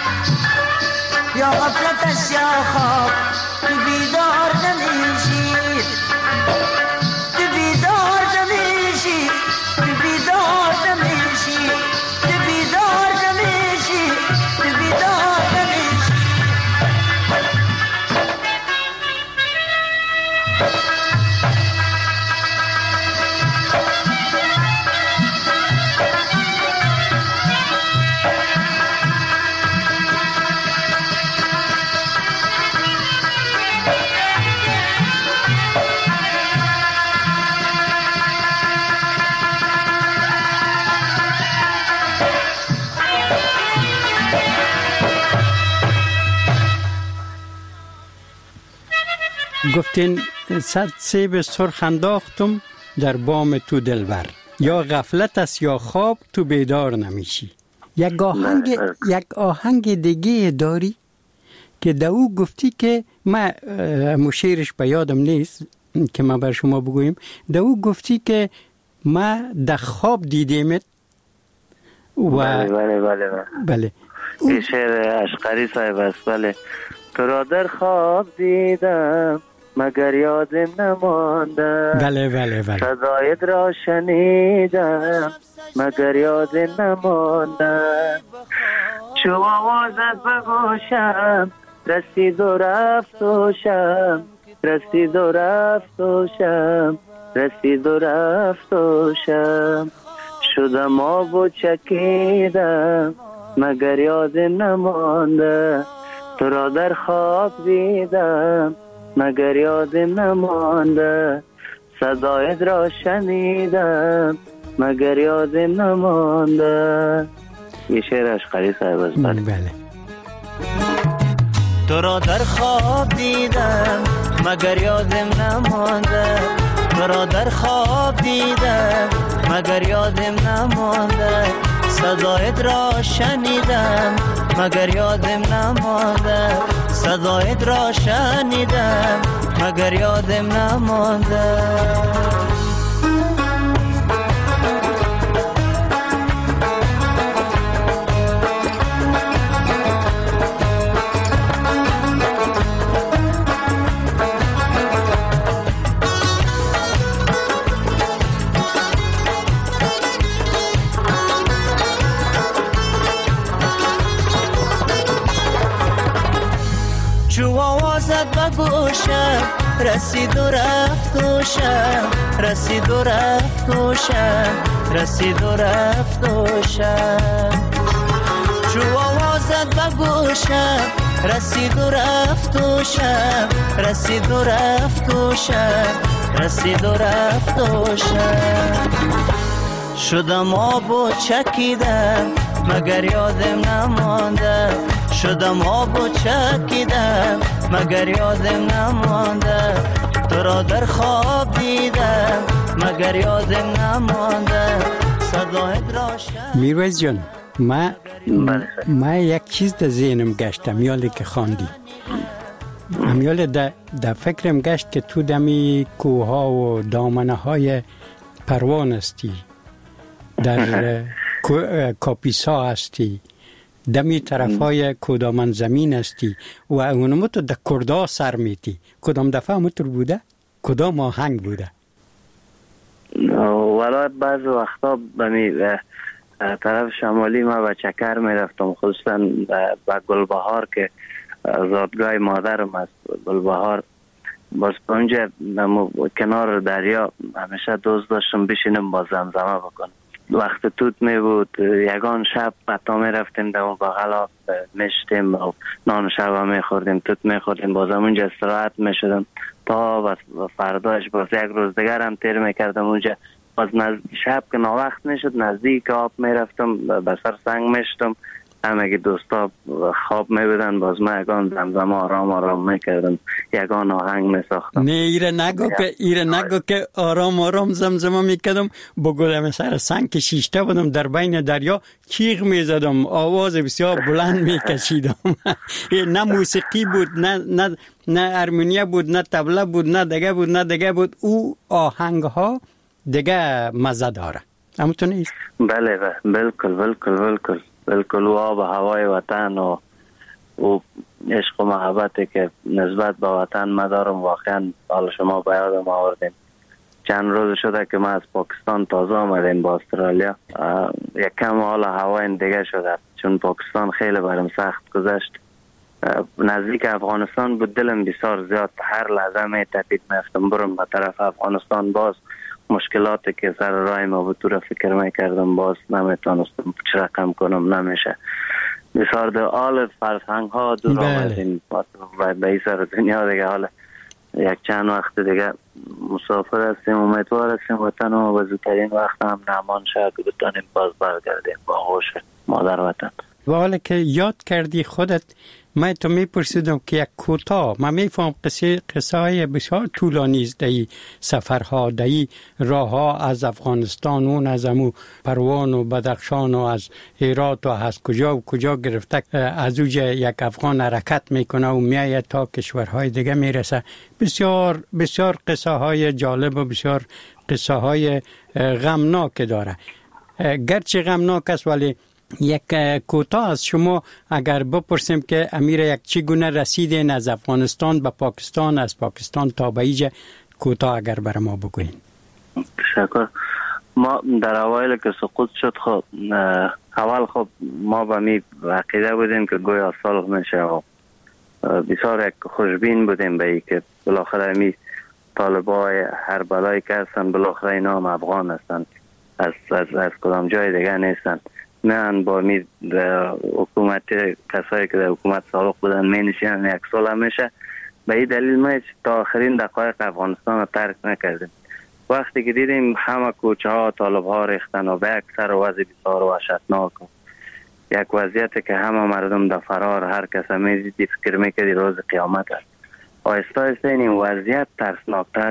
یا غفلت از یا خواب که بیدار نمیشی که بیدار نمیشی که بیدار نمیشی که بیدار نمیشی که بیدار نمیشی گفتین صد سیب سرخ انداختم در بام تو دلبر یا غفلت است یا خواب تو بیدار نمیشی. یک آهنگ دیگه داری که دو گفتی که من مشیرش به یادم نیست که من بر شما بگویم دو گفتی که من در خواب دیدیمت بله این شعر اشقری صاحب است. بله تو را در خواب دیدم مگر یادم نمانده بله صدایت را شنیدم مگر یادم نمانده چو آوازت به گوشم رسید و رفت و شم رسید و رفت و شم رسید و رفت و شم شدم آب و چکیدم مگر یادم نمانده تو را در خواب دیدم مگر یادم نمانده صدایت را شنیدم مگر یادم نمانده. یه شعر اشقری صاحب است. بله تو را در خواب دیدم مگر یادم نمانده تو را در خواب دیدم مگر یادم نمانده صدایت را شنیدم مگر یادم نمانده صدایت را شنیدم مگر یادم نمانده شب رسید و رفت و شب رسید و رفت و شب رسید و رفت و شب چو آوازت به گوشم رسید و رفت و شب رسید و رفت و شب رسید و رفت و شب شدم آب و چکیدم مگر یادم نمانده شدم آب و چکیدم مگر یادم نمانده تو را در خواب دیدم مگر یادم نمانده صدایت را میرویز جان من یک چیز در ذهنم گشت امیالی که خواندی امیال در فکرم گشت که تو دمی کوها و دامنه های پروان هستی در کاپیسا هستی دمی طرف های کدامن زمین هستی و اونمو تو در کردا سر میتی کدام دفعه همونطور بوده؟ کدام آهنگ بوده؟ ولی بعض وقتا بمی طرف شمالی ما به چکر میرفتم خصوصا به گلبهار که زادگاه مادرم است گلبهار باز اونجا کنار دریا همیشه دوست داشتم بشینم با زمزمه بکنم وقت توت می بود یگان شب حتی می رفتیم در اون بغلا میشتیم و نان شب می خوردیم توت می خوردیم باز اونجا استراحت می شدم تا فرداش باز یک روز دیگر هم تیر می کردم اونجا باز شب که ناوقت می شد نزدیک آب می رفتم به سر سنگ می شدم همه دوستا خواب می بودن باز من یگان زمزمه آرام آرام می کردم یگان آهنگ می ساختم نه ایره نگو که آرام آرام زمزمه می کردم بگودم سر سنگ که شیشته بودم در بین دریا چیغ می زدم آواز بسیار بلند می کشیدم نه موسیقی بود نه ارمونیه بود نه طبله بود نه دیگه بود او آهنگ ها دیگه مزه داره همونطور نیست؟ بله بالکل و آب هوای وطن و عشق و محبتی که نسبت به وطن ما دارم واقعا حال شما به یادم آوردیم چند روز شده که ما از پاکستان تازه آمدیم با استرالیا یک کم حال هوای دیگه شده چون پاکستان خیلی برام سخت گذشت نزدیک افغانستان بود دلم بسیار زیاد هر لحظه می تپید میفتم برم به طرف افغانستان باز مشکلاتی که سر راه ما بود تو را فکر میکردم باز نمیتونستم چه رقم کنم نمیشه بسیار در حال فرهنگ ها دور آمدیم و به این سر دنیا دیگه حالا یک چند وقت دیگه مسافر هستیم امیدوار هستیم وطن و به زودترین وقت هم نمان شد که بتانیم باز برگردیم با آغوش مادر وطن و حالا که یاد کردی خودت من تو میپرسیدم که یک کوتاه من میفهم قصه های بسیار طولانی است دایی سفرها دایی راه ها از افغانستان اون از امو پروان و بدخشان و از هرات و از کجا و کجا گرفته از اوجه یک افغان حرکت میکنه و میایه تا کشورهای دیگه میرسه بسیار بسیار قصه های جالب و بسیار قصه های غمناک داره گرچه غمناک است ولی یک کوتاه از شما اگر بپرسیم که امیر یک چگونه رسیدین از افغانستان به پاکستان از پاکستان تا به اینجا کوتاه اگر برای ما بگوین. تشکر. ما در اوایل که سقوط شد خب اول خب ما به می عقیده بودیم که گویا صلح میشه و بسیار یک خوشبین بودیم به این که بالاخره می طالبای هر بلایی که هستن بالاخره اینا هم افغان هستن از کدام جای دیگه نیستن نه با می حکومت کسایی که در حکومت سابق بودن می نشینن یک سال میشه به این دلیل ما تا آخرین دقایق افغانستان رو ترک نکردیم وقتی که دیدیم همه کوچه ها طالب ها ریختن و به اکثر وضع بسیار وحشتناک یک وضعیت که همه مردم در فرار هر کس میدیدی فکر میکردی روز قیامت است آهسته آهسته این وضعیت ترسناکتر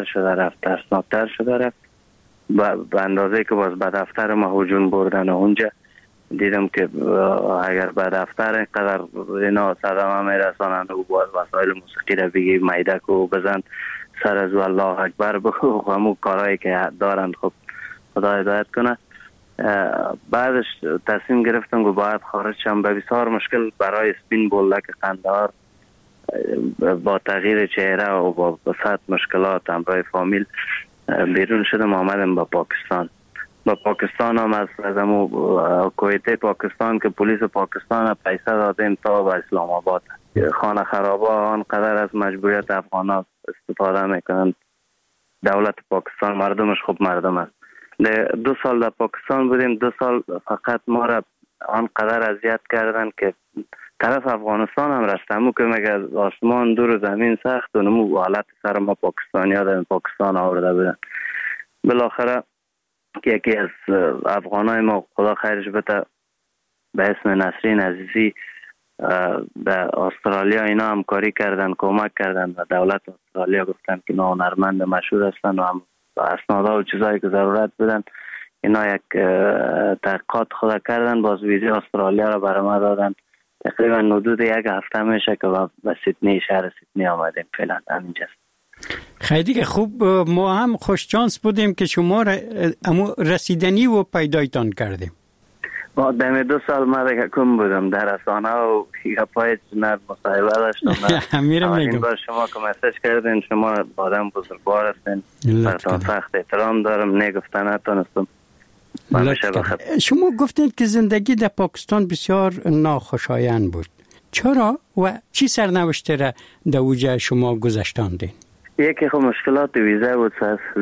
شده رفت به اندازه که باز به دفتر ما هجوم بردن و اونجا دیدم که اگر به دفتر اینقدر اینا صدمه میرسانند و باز وسایل موسیقی را بگی میدک و بزن سر از الله اکبر بگو و همون کارهایی که دارند خب خدا هدایت کنه بعدش تصمیم گرفتم که باید خارج شم به بسیار مشکل برای سپین بولدک قندهار با تغییر چهره و با صد مشکلات همراه فامیل بیرون شدم آمدم با پاکستان با پاکستان هم از امو کویته پاکستان که پلیس پاکستان پیسه دادیم تا به اسلام آباد. خانه خرابا آنقدر از مجبوریت افغان استفاده میکنند. دولت پاکستان مردمش خوب مردم است. 2 سال در پاکستان بودیم، 2 سال فقط ما را آنقدر اذیت کردن که طرف افغانستان هم رفتمو که مگه از آسمان دور زمین سخت و نمو حالت سر ما پاکستانی ها در پاکستان آورده بودن. بالاخره یکی از افغانای ما خدا خیرش بده به اسم نسرین عزیزی در استرالیا اینا همکاری کردن، کمک کردن و دولت استرالیا گفتن که اینا هنرمند مشهور هستن و هم اسنادها و چیزایی که ضرورت بدن اینا یک تحقیقات خدا کردن، باز ویزی استرالیا را برای ما دادن. تقریبا حدود 1 هفته میشه که به سیدنی، شهر سیدنی آمدیم. فعلا همینجاست. خیلی خوب. ما هم خوش شانس بودیم که شما رسیدنی و پیدایتان کردیم. ما دم 2 سال ما دیگه کم بودم در رسانه و پای جناب مصاحبه داشتم. این بار شما که مسیج کردین، شما آدم بزرگوار هستین، براتون سخت احترام دارم. نگفتن نتونستم. شما گفتید که زندگی در پاکستان بسیار ناخوشایند بود. چرا و چی سرنوشته را در اوجه شما گذشتاندین؟ یکی خب مشکلات ویزا بود.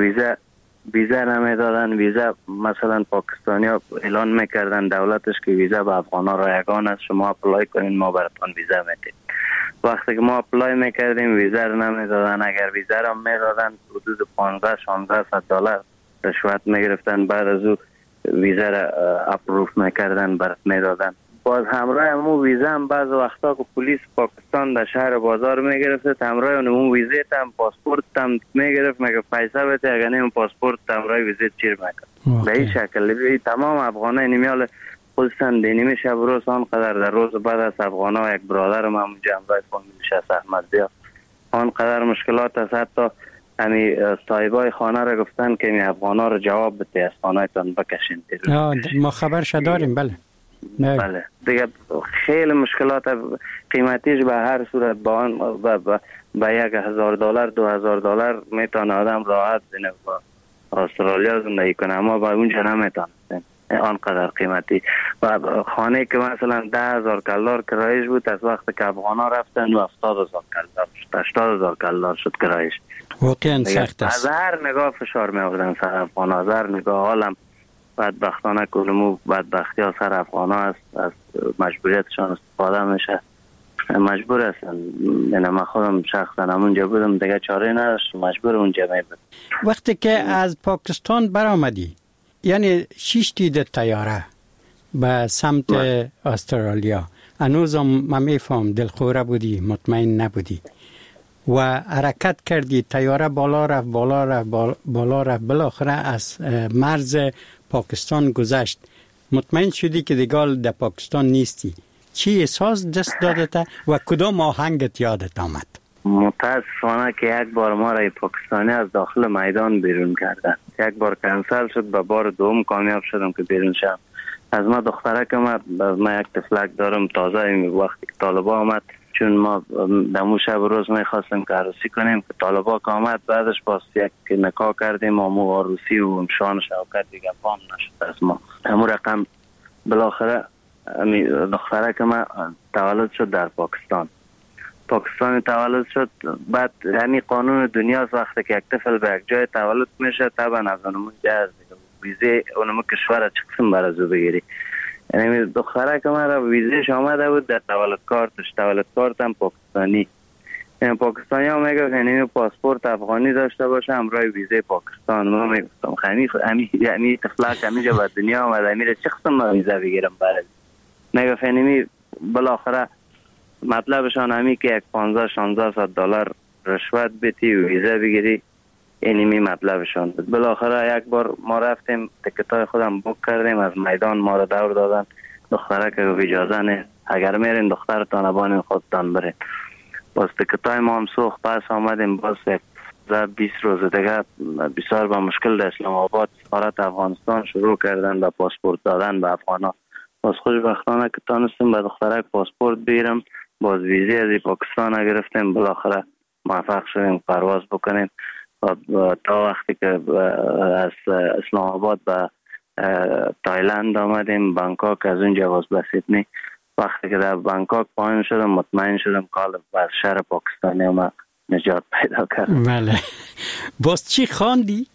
ویزا نمیدادن. ویزا مثلا پاکستانی ها اعلان میکردن دولتش که ویزا به افغان ها رایگان است، شما اپلای کنین ما براتون ویزا میدیم. وقتی که ما اپلای میکردیم ویزا رو نمیدادن. اگر ویزا رو میدادن حدود 15-16 دلار رشوت میگرفتن. بعد از او ویزا را اپروف میکردن برات میدادن. باز همراه همون ویزا هم بعض وقتا که پلیس پاکستان در شهر بازار میگرفت، همراه همون ویزا هم پاسپورت هم میگرفت، مگه پیسه بده اگر نیم پاسپورت همراه ویزا چیر میکرد. به این شکل تمام افغانای نیمیال خودشان دینی شب روز آنقدر در روز بعد از افغانا یک برادر ما اونجا همراه فامیلش است احمد بیا آنقدر مشکلات است. حتی همی صاحبای خانه را گفتن که این افغانا رو جواب بده از خانه‌تان بکشین. ما خبرش داریم. بله دیگه خیلی مشکلات قیمتیش به هر صورت با آن به $1,000 $2,000 میتونه آدم راحت بینه با استرالیا زندگی کنه، اما با اونجا نمیتونه آنقدر قیمتی. و خانه که مثلا $10,000 کرایش بود از وقت که افغانا رفتن و $80,000 شد کرایش. واقعا سخت است. از هر نگاه فشار می آوردن سر افغانا، از هر نگاه. حالم بدبختانه کنمو بدبختی ها سر افغانا است، از مجبوریتشان استفاده میشه، مجبور هستن. من خودم شخصا همونجا بودم دیگه چاره نداشت، مجبور اونجا میبود. وقتی که از پاکستان برآمدی یعنی 6 تید طیاره به سمت استرالیا، هنوزم من میفهم دلخوره بودی، مطمئن نبودی و حرکت کردی، طیاره بالا رفت بالاخره از مرز پاکستان گذشت، مطمئن شدی که دیگه در پاکستان نیستی. چی احساس دست دادت و کدام آهنگت یادت آمد؟ متاسفانه که یک بار ما را پاکستانی از داخل میدان بیرون کردن. یک بار کنسل شد، به بار دوم کامیاب شدم که بیرون شدم. از ما دختره که ما یک تفلک دارم تازه وقتی که طالبا آمد، چون ما دمو شب روز میخواستیم که عروسی کنیم که طالبا که آمد، بعدش باز یک نکاح کردیم و مو عروسی و شان شوکت دیگه پام نشد از ما. همون رقم بالاخره دختره که ما تولد شد در پاکستان تولد شد. بعد یعنی قانون دنیاست وقتی که یک طفل به یک جای تولد میشه طبعا از اونمون جاز ویزه اونمون کشور چکسم برازو بگیری. یعنی دختره که من را ویزهش آمده بود در تولد کارت هم پاکستانی. یعنی پاکستانی ها میگه یعنی پاسپورت افغانی داشته باشه همراه ویزه پاکستان. ما میگفتم یعنی تفلک همیجا به دنیا آمده همیره چه قسم ما ویزه بگیرم برای میگه یعنی بالاخره مطلبشان همی که $1500-1600 رشوت بدی و ویزه بگیری، اینی مطلبشان بود. بالاخره یک بار ما رفتیم تکتای خودم بوک کردیم، از میدان ما رو دور دادن. دختره که اجازه نه، اگر میرین دخترتان بانین خودتان برین. باز تکتای ما هم سوخت، پس آمدیم باز 20 روز دیگه بسیار با مشکل در اسلام آباد سفارت افغانستان شروع کردن به پاسپورت دادن به افغانا. باز خوشبختانه که تانستیم به دختره پاسپورت بگیرم، باز ویزه از پاکستان گرفتیم، بالاخره موفق شدیم پرواز بکنیم تا وقتی که از اسلام آباد به تایلند آمدیم، بانکوک، از اونجا باز به سیدنی. وقتی که در بانکوک پایین شدم مطمئن شدم که از شهر پاکستانی ما نجات پیدا کردم. بله. باز چی خواندی؟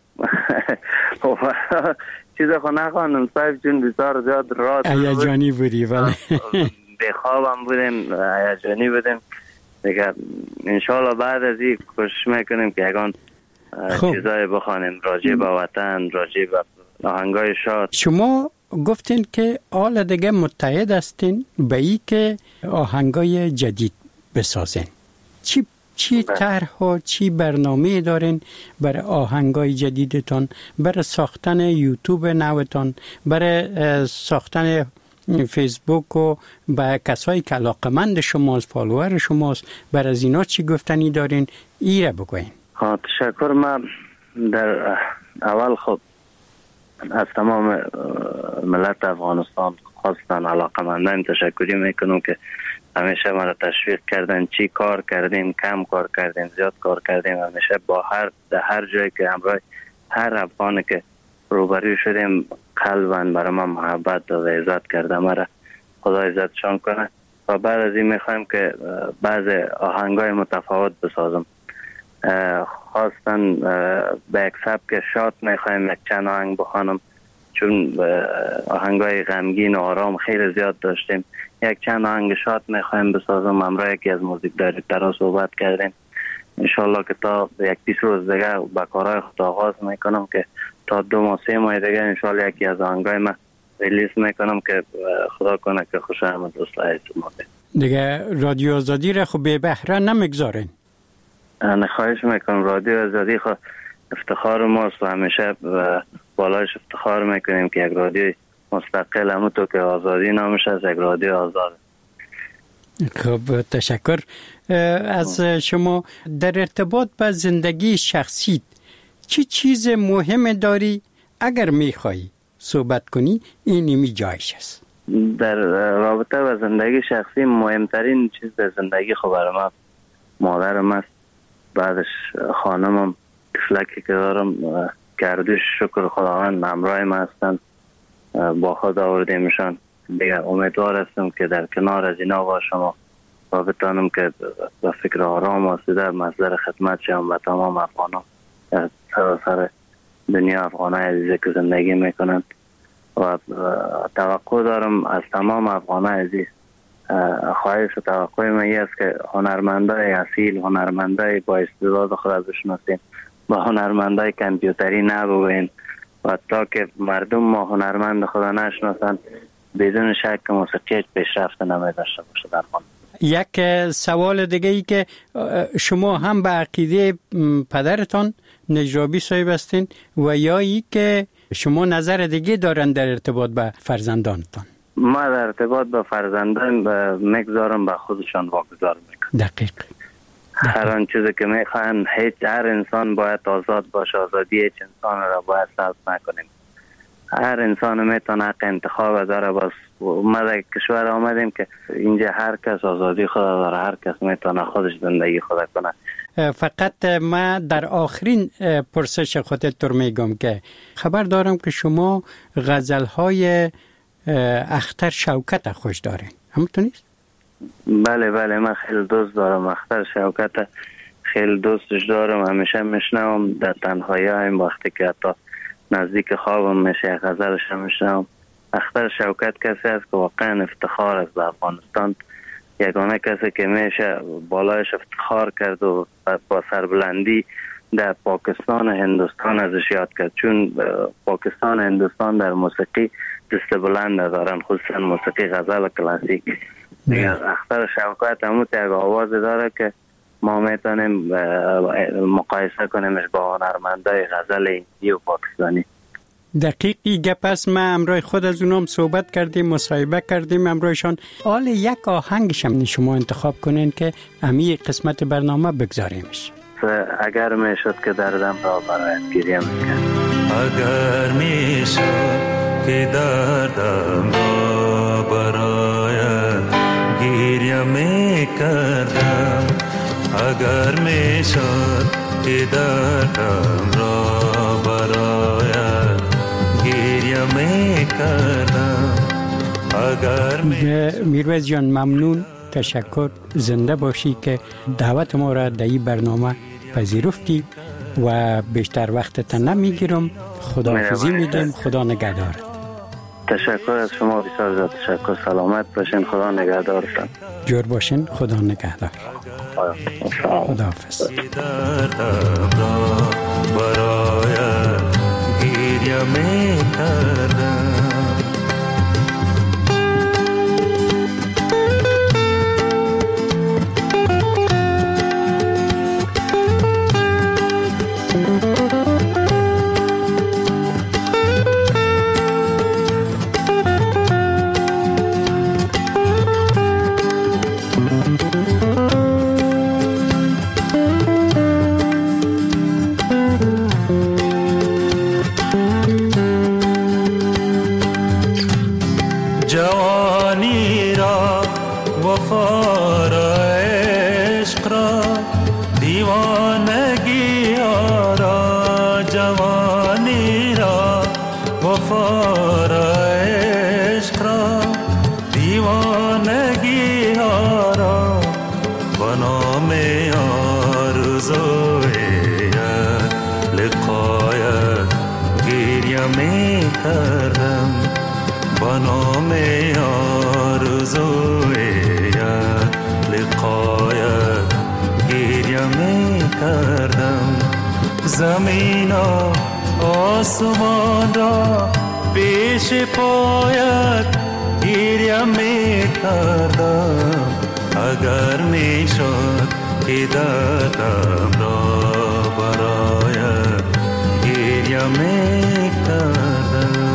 چیز خو نخواندم صاحب، چون بسیار زیاد رات هیجانی بودی. بله. بخوابم بودیم، هیجانی بودیم دیگه. انشالله بعد از این کوشش میکنیم که یکان چیزای بخوانیم راجع به وطن، راجع به آهنگای شاد. شما گفتین که حالا دیگه متحد هستین به ای که آهنگای جدید بسازین. چی طرح و چی برنامه دارین برای آهنگای جدیدتان، برای ساختن یوتیوب نوتان، برای ساختن فیسبوک و با کسایی که علاقمند شماست، فالوور شماست، برای از اینا چی گفتنی دارین؟ ایره بگوین. تشکر. من در اول خب از تمام ملت افغانستان خاصتا علاقمندان تشکری میکنم که همیشه ما را تشویق کردن. چی کار کردیم، کم کار کردیم، زیاد کار کردیم، همیشه با هر جایی که همراه هر افغانی که روبرو شدیم قلباً برای ما محبت و عزت کرده. مرا خدا عزتشان کنه. و بعد از این میخوایم که بعض آهنگای متفاوت بسازم، خواستاً به یک سبک شاد میخوایم یک چند آهنگ بخوانم، چون آهنگای غمگین و آرام خیلی زیاد داشتیم. یک چند آهنگ شاد میخوایم بسازم. همراه یکی از موزیک دایرکترها صحبت کردیم. انشالله که تا یک 20 روز دیگه با کارهای خود آغاز میکنم که تا 2 ماه 3 ماه دیگه انشالله یکی از آهنگای من ریلیز میکنم که خدا کنه که خوش آمد دوستای شما. دیگه رادیو آزادی را خب به بهره نمیگذارین؟ خواهش میکنم. رادیو آزادی خب افتخار ماست و همیشه بالایش افتخار میکنیم که یک رادیو مستقل همونطور که آزادی نامش از یک رادیو آزاد. خب تشکر از شما. در ارتباط با زندگی شخصی چی چیز مهم داری؟ اگر میخوایی صحبت کنی اینی جایش است. در رابطه با زندگی شخصی مهمترین چیز در زندگی خب برای ما مادرم است، بعدش خانمم، طفلکی که دارم گردش شکر خداوند همراه ما هستن، با خود آوردیمشان. دیگه امیدوار هستم که در کنار از اینا باشم و بتانم که به فکر آرام آسوده مصدر خدمت شم و تمام افغانان سر دنیا، افغانای عزیزی که زندگی میکنند. و توقع دارم از تمام افغانای عزیز، خواهش و توقع من است که هنرمندای اصیل، هنرمندای با استعداد خود بشناسیم، با هنرمندای کامپیوتری نبوین. و تا که مردم ما هنرمند خدا نشناسن بدون شک موسیقی پیشرفت نمی‌داشته باشه در خانه. یک سوال دیگه ای که شما هم به عقیده پدرتان نجرابی صاحب هستین و یا ای که شما نظر دیگه دارن در ارتباط به فرزندانتان؟ ما در ارتباط به فرزندان میگذارم به خودشان واگذار میکنم. دقیق. هر آن چیزی که میخوان، هر انسان باید آزاد باشه. آزادی هیچ انسان را باید سلب نکنیم. هر انسان میتونه حق انتخاب داره. باز ما در کشور آمدیم که اینجا هر کس آزادی خود داره، هر کس میتونه خودش زندگی خود کنه. فقط ما در آخرین پرسش خودت رو میگم که خبر دارم که شما غزلهای اختر شوکت خوش دارین، همونطور نیست؟ بله من خیلی دوست دارم اختر شوکت، خیلی دوستش دارم. همیشه میشنوم در تنهایی هایم، وقتی که حتی نزدیک خوابم میشه غزلش هم میشنوم. اختر شوکت کسی است که واقعا افتخار است به افغانستان. یگانه کسی که میشه بالایش افتخار کرد و با سربلندی در پاکستان و هندوستان ازش یاد کرد، چون پاکستان و هندوستان در موسیقی دست بلند دارن، خصوصا موسیقی غزل کلاسیک. اختر شوکت همون یک آواز داره که ما میتونیم مقایسه کنیمش با هنرمندای غزل هندی و پاکستانی. دقیقی گپ است. ما امروز خود از اونام صحبت کردیم، مصاحبه کردیم امروزشان. حال یک آهنگش هم شما انتخاب کنین که امی قسمت برنامه بگذاریمش. اگر میشد که دردم را برایت گریه میکرد، اگر میشد که دردم را برایت گریه میکردم، اگر میشد که دردم را برایت گریه گریه می کردم اگر میرویس جان ممنون، تشکر، زنده باشی که دعوت ما را در این برنامه پذیرفتی و بیشتر وقتت نمیگیرم. خداحافظی میگیم. خدا نگهدارت. تشکر از شما، بسیار زیاد تشکر. سلامت باشین، خدا نگهدارتان. جور باشین، خدا نگهدار. خداحافظ. برای گریه می کردم جوانی را وفا را عشق را دیوانگی را جوانی را وفا را عشق را دیوانگی را به نام آرزوی لقایت گریه می کردم به نام آرزوی لقایت گریه می کردم زمین و آسمان را پیش پایت گریه می کردم اگر می شد که دردم را برایت گریه می کردم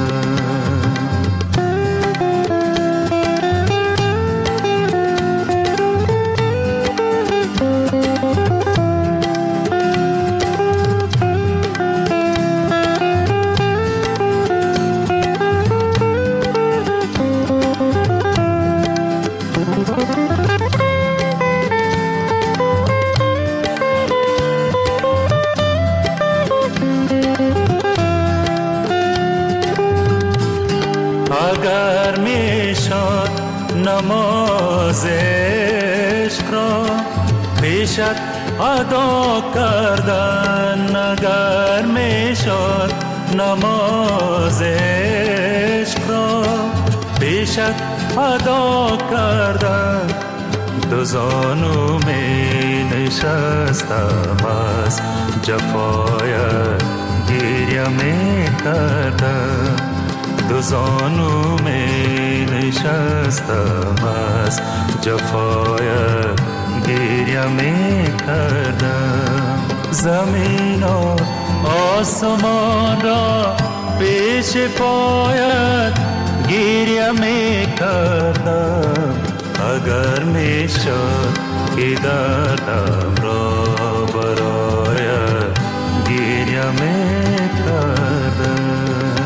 اگر می شد نماز عشق را پیشت ادا کردن اگر می شد نماز عشق را پیشت ادا کردن دو زانو می نشستم از جفایت گریه می کردم دو زانو می نشستم از جفایت گریه می کردم زمین و آسمان را پیش پایت گریه می کردم اگر می شد که دردم را برایت گریه می کردم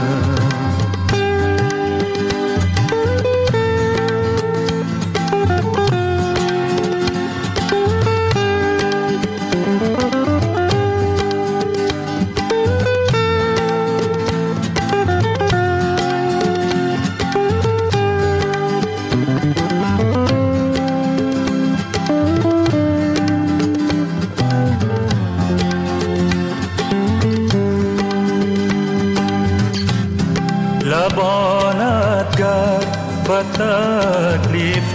لبانت گر به تکلیف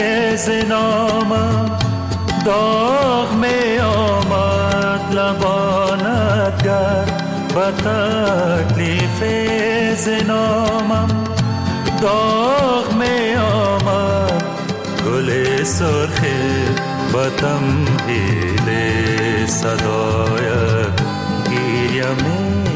زنامم داغ می آمد لبانت گر به تکلیف زنامم داغ می آمد گل سرخ به تمهیل صدایت گریه می